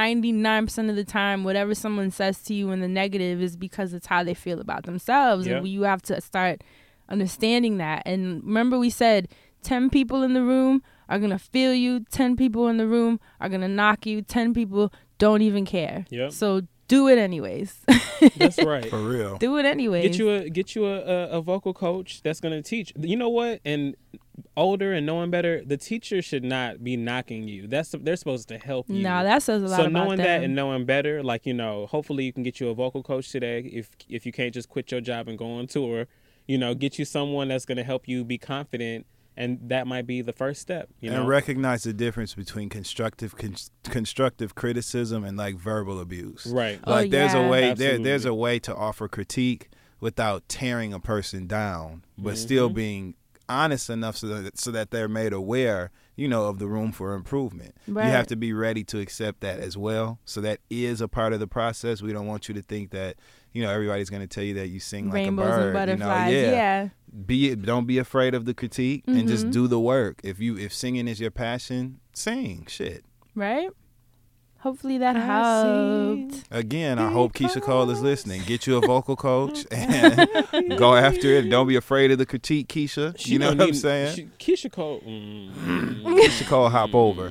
99% of the time, whatever someone says to you in the negative is because it's how they feel about themselves. Yep. And you have to start understanding that. And remember we said 10 people in the room are going to feel you. 10 people in the room are going to knock you. 10 people don't even care. Yep. So do it anyways. That's right. For real. Do it anyways. Get you a vocal coach that's going to teach. You know what? And older and knowing better, the teacher should not be knocking you. They're supposed to help you. No, that says a lot So about knowing them. that and knowing better, like, you know, hopefully you can get you a vocal coach today. If you can't just quit your job and go on tour, you know, get you someone that's going to help you be confident. And that might be the first step, you know. And recognize the difference between constructive criticism and like verbal abuse. Right. Like Oh, there's yeah. a way Absolutely. there's a way to offer critique without tearing a person down, but still being honest enough so that they're made aware, you know, of the room for improvement. Right. You have to be ready to accept that as well. So that is a part of the process. We don't want you to think that, you know, everybody's going to tell you that you sing Rainbows like a bird. and butterflies. You know? Yeah. Don't be afraid of the critique and just Mhm. do the work. If singing is your passion, sing. Shit. Right? Hopefully that helped. Again, I hope Keisha Cole is listening. Get you a vocal coach and go after it. Don't be afraid of the critique, Keisha. You know what I'm saying? Keisha Cole. Keisha Cole, hop over.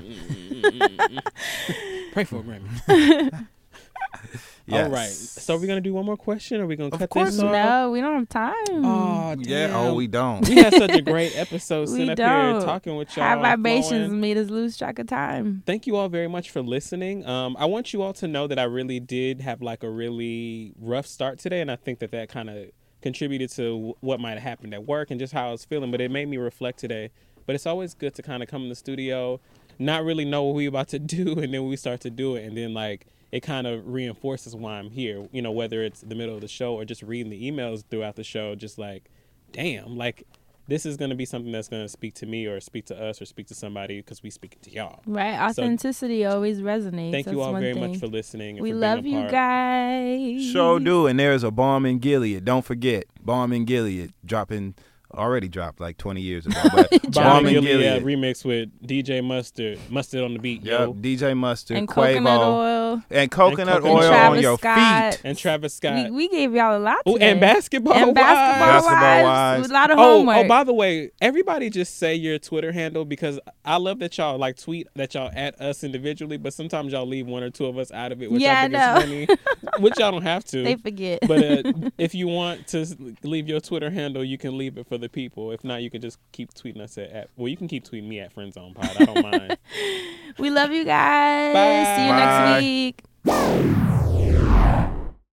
Pray for a Grammy. Yes. All right. So are we going to do one more question or are we going to Of cut course this off? No, we don't have time. Oh, Yeah. damn. Oh, we don't. We had such a great episode We sitting up don't. here talking with y'all. High vibrations flowing. made us lose track of time. Thank you all very much for listening. I want you all to know that I really did have like a really rough start today, and I think that kind of contributed to what might have happened at work and just how I was feeling, but it made me reflect today. But it's always good to kind of come in the studio, not really know what we're about to do, and then we start to do it, and then like it kind of reinforces why I'm here, you know, whether it's the middle of the show or just reading the emails throughout the show, just like, damn, like this is going to be something that's going to speak to me or speak to us or speak to somebody because we speak to y'all. Right? So- Authenticity always resonates. Thank you That's all one very thing. much for listening. And We for love being a you part. guys. Sure do. And there's a Balm in Gilead. Don't forget, Balm in Gilead already dropped like 20 years ago. But Balm Balm and in Gilead Gilead. remix with DJ Mustard on the beat, Yep, yo. DJ Mustard, And Quavo, coconut oil. and coconut And oil on Travis your Scott. feet. And Travis Scott. We gave y'all a lot Oh, today. and basketball. And basketball Basketball wives. wives. A lot of Oh, homework. by the way, everybody just say your Twitter handle because I love that y'all like tweet that y'all at us individually, but sometimes y'all leave one or two of us out of it, which Yeah, I think I is funny, which y'all don't have to. They forget. But if you want to leave your Twitter handle, you can leave it for the people. If not, you can just keep tweeting us at well, you can keep tweeting me at Friendzone Pod. I don't mind. We love you guys. Bye. See you Bye. next week.